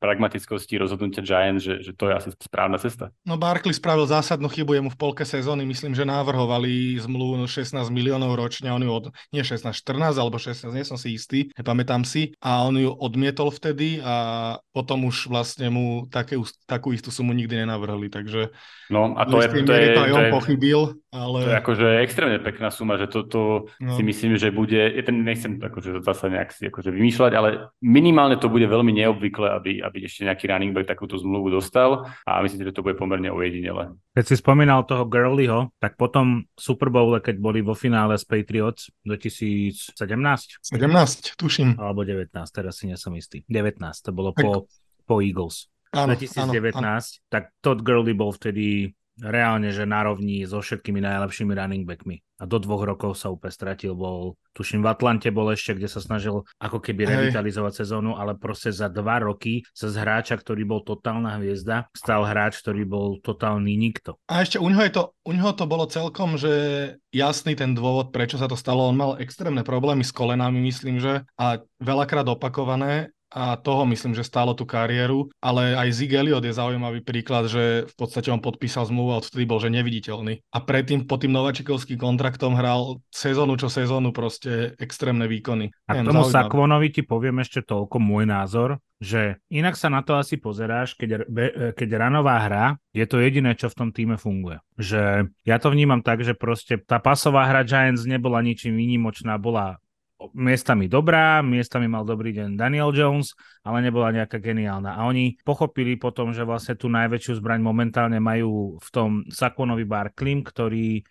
pragmatickosti rozhodnutia Giants, že to je asi správna cesta. No Barkley spravil zásadnú chybu, jemu v polke sezóny, myslím, že navrhovali zmluvu 16 miliónov ročne, on ju nie 16, 14 alebo 16, nie som si istý, nepamätám si, a on ju odmietol vtedy a potom už vlastne mu takú istú sumu nikdy nenavrhli, takže no a to je aj on pochybil, ale... To je akože extrémne pekná suma, že toto si myslím, že bude, nechcem akože zase nejak si akože vymýšľať, ale minimálne to bude veľmi neobvyklé, aby ešte nejaký running back takúto zmluvu dostal a myslím, že to bude pomerne ojedinele. Keď si spomínal toho Gurleyho, tak potom Super Bowl, keď boli vo finále s Patriots 2017? 17, tuším. Alebo 19, teraz si nesom istý. 19, to bolo po Eagles. Áno, 2019, áno. Tak Todd Gurley bol vtedy reálne, že na rovni so všetkými najlepšími running backmi. A do 2 rokov sa úplne stratil. Tuším, v Atlante bol ešte, kde sa snažil ako keby revitalizovať sezónu, ale proste za 2 roky sa z hráča, ktorý bol totálna hviezda, stal hráč, ktorý bol totálny nikto. A ešte u neho to bolo celkom, že jasný ten dôvod, prečo sa to stalo. On mal extrémne problémy s kolenami, myslím, že a veľakrát opakované. A toho myslím, že stálo tú kariéru, ale aj Zig Elliott je zaujímavý príklad, že v podstate on podpísal zmluvu a odvtedy bol že neviditeľný. A predtým pod tým nováčikovským kontraktom hral sezónu čo sezónu proste extrémne výkony. A k tomu Saquonovi ti poviem ešte toľko môj názor, že inak sa na to asi pozeráš, keď ranová hra je to jediné, čo v tom týme funguje. Že ja to vnímam tak, že proste tá pasová hra Giants nebola ničím výnimočná, bola miestami dobrá, miestami mal dobrý deň Daniel Jones, ale nebola nejaká geniálna. A oni pochopili potom, že vlastne tú najväčšiu zbraň momentálne majú v tom Saquonovi Barkleym, ktorý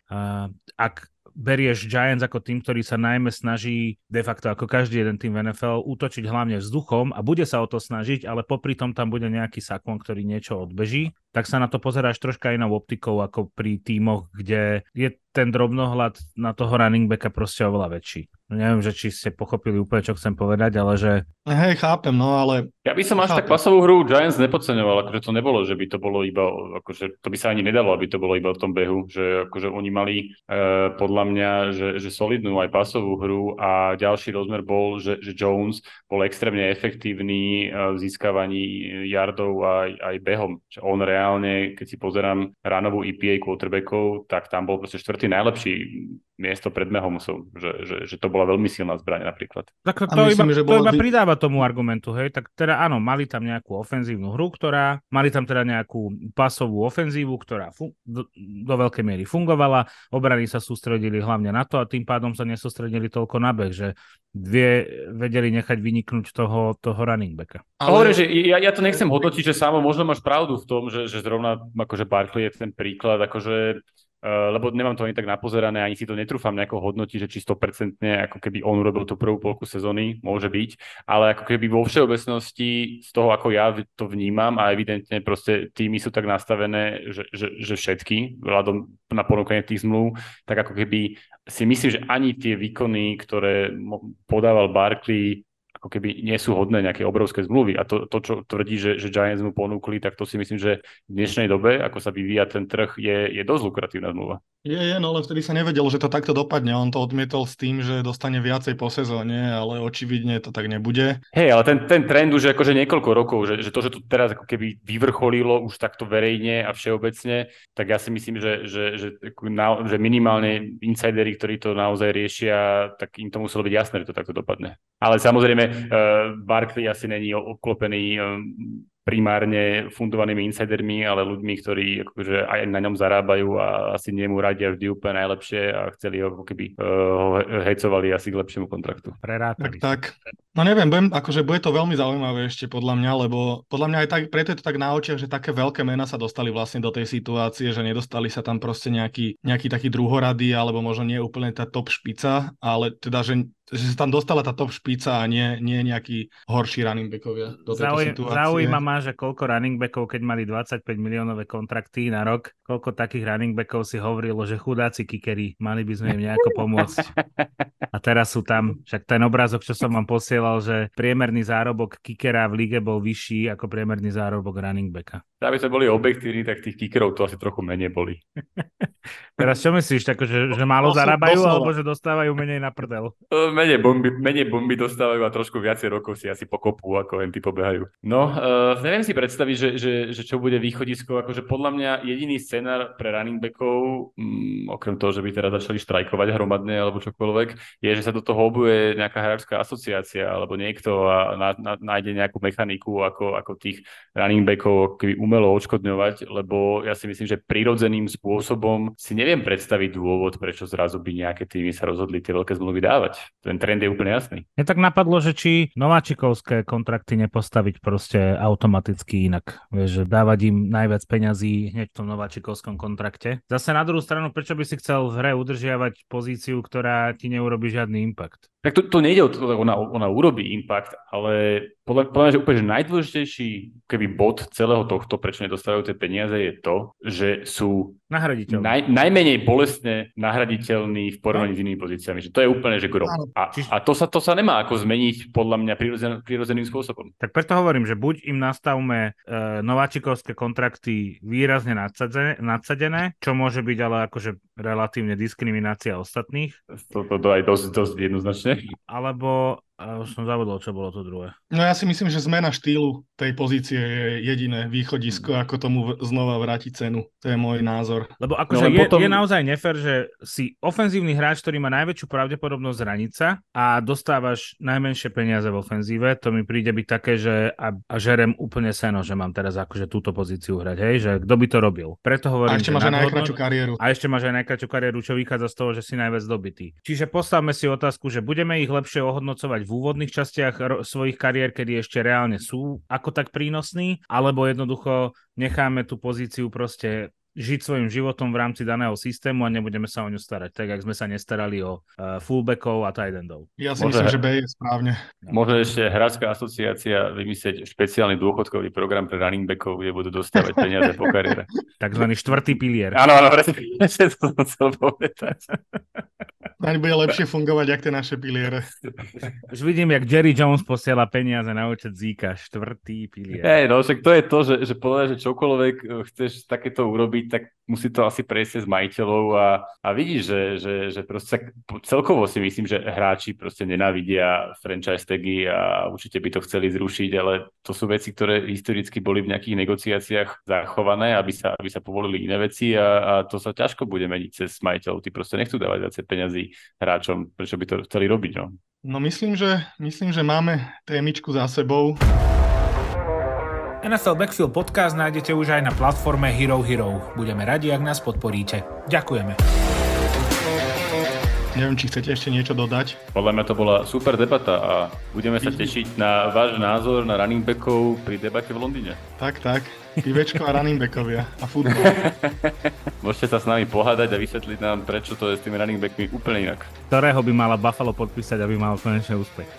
ak berieš Giants ako tým, ktorý sa najmä snaží de facto ako každý jeden tým v NFL útočiť hlavne vzduchom a bude sa o to snažiť, ale popri tom tam bude nejaký Saquon, ktorý niečo odbeží, tak sa na to pozeráš troška inou optikou ako pri tímoch, kde je ten drobnohľad na toho running backa proste oveľa väčší. Neviem, že či ste pochopili úplne, čo chcem povedať, ale že... Hej, chápem, no ale... Ja by som až tak pasovú hru Giants nepodceňoval, akože to nebolo, že by to bolo iba, akože to by sa ani nedalo, aby to bolo iba o tom behu, že akože oni mali podľa mňa, že solidnú aj pasovú hru a ďalší rozmer bol, že Jones bol extrémne efektívny v získavaní yardov aj behom. Že on reálne, keď si pozerám runovú EPA quarterbackov, tak tam bol proste štvrtý najlepší miesto pred Mahomesom, že to bola veľmi silná zbraň napríklad. Tak to iba pridáva tomu argumentu, hej, tak teda áno, mali tam nejakú ofenzívnu hru, mali tam teda nejakú pasovú ofenzívu, ktorá do veľkej miery fungovala, obrany sa sústredili hlavne na to a tým pádom sa nesústredili toľko na beh, že vedeli nechať vyniknúť toho running backa. Hovorím, že ja to nechcem hodnotiť, že Samo, možno máš pravdu v tom, že zrovna akože Barkley je ten príklad, akože lebo nemám to ani tak napozerané, ani si to netrúfam nejako hodnotiť, že či 100% ako keby on urobil tú prvú polku sezóny, môže byť, ale ako keby vo všeobecnosti z toho, ako ja to vnímam a evidentne proste týmy sú tak nastavené, že všetky, vzhľadom na ponúkanie tých zmluv, tak ako keby si myslím, že ani tie výkony, ktoré podával Barkley, ako keby nie sú hodné nejaké obrovské zmluvy. A to čo tvrdí, že Giants mu ponúkli, tak to si myslím, že v dnešnej dobe, ako sa vyvíja ten trh, je dosť lukratívna zmluva. No len vtedy sa nevedelo, že to takto dopadne. On to odmietol s tým, že dostane viacej po sezóne, ale očividne to tak nebude. Hej, ale ten trend už je akože niekoľko rokov, že to teraz ako keby vyvrcholilo už takto verejne a všeobecne, tak ja si myslím, že minimálne insideri, ktorí to naozaj riešia, tak im to muselo byť jasné, že to takto dopadne. Ale samozrejme, Barkley asi není obklopený primárne fundovanými insidermi, ale ľuďmi, ktorí akože aj na ňom zarábajú a asi nemu radia vždy úplne najlepšie a chceli ho ako keby hecovali asi k lepšiemu kontraktu. Prerátali. Tak. No neviem, bude to veľmi zaujímavé ešte podľa mňa, lebo podľa mňa aj tak, preto je to tak na očiach, že také veľké mená sa dostali vlastne do tej situácie, že nedostali sa tam proste nejaký taký druhorady, alebo možno nie úplne tá top špica, ale teda, že sa tam dostala tá top špica a nie nejaký horší running backovia do tejto situácie. Zaujíma ma, že koľko running backov, keď mali 25 miliónové kontrakty na rok, koľko takých running backov si hovorilo, že chudáci kickery, mali by sme im nejako pomôcť. A teraz sú tam, však ten obrázok, čo som vám posielal, že priemerný zárobok kickera v lige bol vyšší ako priemerný zárobok running backa. Aby sme boli objektívni, tak tých kickerov to asi trochu menej boli. Teraz čo myslíš, že málo zarábajú, alebo že dostávajú menej na prdel? Menej bomby dostávajú a trošku viacej rokov si asi pokopú, ako len tí pobehajú. No, neviem si predstaviť, že čo bude východisko. Akože podľa mňa jediný scenár pre running backov, okrem toho, že by teraz začali štrajkovať hromadne alebo čokoľvek, je, že sa do toho obuje nejaká hráčska asociácia alebo niekto a nájde nejakú mechaniku, ako tých running backov umelo odškodňovať, lebo ja si myslím, že prirodzeným spôsobom si neviem predstaviť dôvod, prečo zrazu by nejaké týmy sa rozhodli tie veľké zmluvy dávať. Ten trend je úplne jasný. Mne tak napadlo, že či nováčikovské kontrakty nepostaviť proste automaticky inak. Vieš, že dávať im najviac peňazí hneď v tom nováčikovskom kontrakte. Zase na druhú stranu, prečo by si chcel v hre udržiavať pozíciu, ktorá ti neurobí žiadny impact? Tak to nejde o to, ona urobí impact, ale podľa mňa, že úplne najdôležitejší bod celého tohto, prečo nedostávajú tie peniaze, je to, že sú najmenej bolestne nahraditeľní v porovnaní s inými pozíciami. Že to je úplne, že gro. A to sa nemá ako zmeniť podľa mňa prirodzeným spôsobom. Tak preto hovorím, že buď im nastavme nováčikovské kontrakty výrazne nadsadené, čo môže byť ale akože relatívne diskriminácia ostatných. To aj dosť jednoznačne. Alebo už som zabudol, čo bolo to druhé. No ja si myslím, že zmena štýlu tej pozície je jediné východisko, ako tomu znova vrátiť cenu. To je môj názor. Lebo akože je naozaj nefér, že si ofenzívny hráč, ktorý má najväčšiu pravdepodobnosť zraniť sa a dostávaš najmenšie peniaze v ofenzíve. To mi príde byť také, že a žerem úplne seno, že mám teraz akože túto pozíciu hrať. Hej, že kto by to robil. Preto hovorím, a ešte máš aj najkračšiu kariéru. A ešte máš aj najkračšiu kariéru, čo vychádza z toho, že si najviac dobitý. Čiže postavme si otázku, že budeme ich lepšie ohodnocovať v úvodných častiach svojich kariér, kedy ešte reálne sú ako tak prínosní, alebo jednoducho necháme tú pozíciu proste žiť svojim životom v rámci daného systému a nebudeme sa o ňu starať, tak jak sme sa nestarali o fullbackov a tight endov. Ja si myslím, že B je správne. Môže ešte hráčska asociácia vymyslieť špeciálny dôchodkový program pre running backov, kde budú dostávať peniaze po kariére. Takzvaný štvrtý pilier. Áno, presne to som chcel povedať. Ani bude lepšie fungovať, jak tie naše piliere. Už vidím, jak Jerry Jones posiela peniaze na účet Zika. Štvrtý pilier. No však to je to, že povedať, že čokoľvek chceš takéto urobiť, tak musí to asi prejsť s majiteľov a vidíš, že proste celkovo si myslím, že hráči proste nenávidia franchise tagy a určite by to chceli zrušiť, ale to sú veci, ktoré historicky boli v nejakých negociáciách zachované, aby sa povolili iné veci a to sa ťažko bude meniť cez majiteľov. Tí proste nechcú dávať viacej peňazí hráčom, prečo by to chceli robiť, no? No myslím, že máme témičku za sebou. NFL Backfield podcast nájdete už aj na platforme Hero Hero. Budeme radi, ak nás podporíte. Ďakujeme. Neviem, či chcete ešte niečo dodať. Podľa mňa to bola super debata a budeme sa tešiť na váš názor na running backov pri debate v Londýne. Tak. Pivečko a running backovia a futbol. Môžete sa s nami pohádať a vysvetliť nám, prečo to je s tými running backmi úplne inak. Ktorého by mala Buffalo podpísať, aby mal konečne úspech.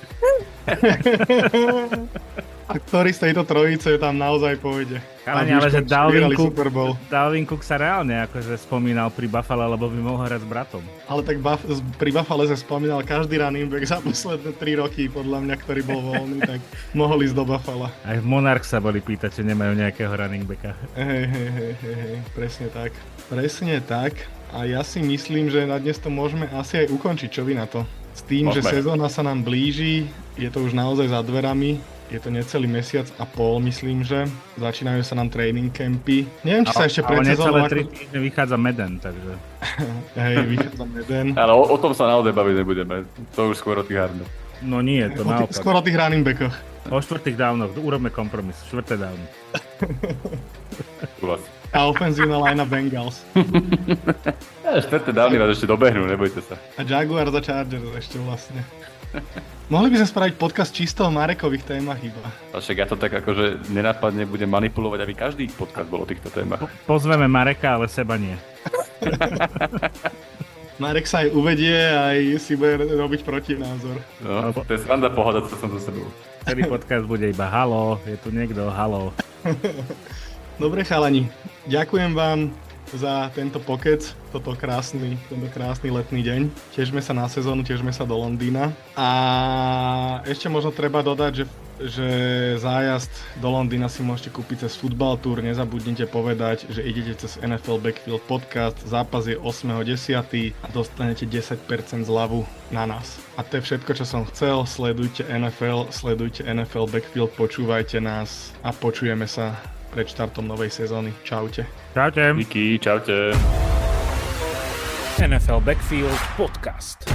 A ktorý z tejto trojice tam naozaj pôjde? Chalani, ale že Dalvin Cook sa reálne akože spomínal pri Buffalo, lebo by mohol hrať s bratom. Ale tak pri Buffalo sa spomínal každý running back za posledné 3 roky, podľa mňa, ktorý bol voľný, tak mohol ísť do Buffalo. Aj v Monarch sa boli pýtať, či nemajú nejakého running backa. Hej, presne tak. A ja si myslím, že na dnes to môžeme asi aj ukončiť, čo vy na to? S tým, že sezóna sa nám blíži, je to už naozaj za dverami. Je to necelý mesiac a pol, myslím, že. Začínajú sa nám training campy. Neviem, či sa ešte pred sezónou... Ale necelé 3 týždne vychádza Madden, takže... Hej, vychádza Madden. Ale o tom sa naozaj baviť nebudeme. To už skôr o tých hardnoch. No nie, to naopak. Skôr o tých running backoch. O štvrtých downoch, urobme kompromis. Štvrté downy. A ofenzívna linea Bengals. Štvrté downy vás ešte dobehnú, nebojte sa. A Jaguars a Chargers ešte vlastne. Mohli by sme spraviť podcast čisto o Marekových témach iba. A však ja to tak akože nenápadne budem manipulovať, aby každý podcast bol o týchto témach. Pozveme Mareka, ale seba nie. Marek sa aj uvedie a aj si bude robiť protinázor. No, to je sranda pohádať sa so sebou. Celý podcast bude iba haló, je tu niekto, haló. Dobre chalani, ďakujem vám. za tento pokec, tento krásny letný deň. Tešme sa na sezónu, tešme sa do Londýna. A ešte možno treba dodať, že zájazd do Londýna si môžete kúpiť cez Football Tour. Nezabudnite povedať, že idete cez NFL Backfield podcast. Zápas je 8.10. a dostanete 10% zľavu na nás. A to je všetko, čo som chcel. Sledujte NFL Backfield, počúvajte nás a počujeme sa pred štartom novej sezóny. Čaute. Čaute. Díky, čaute. NFL Backfield podcast.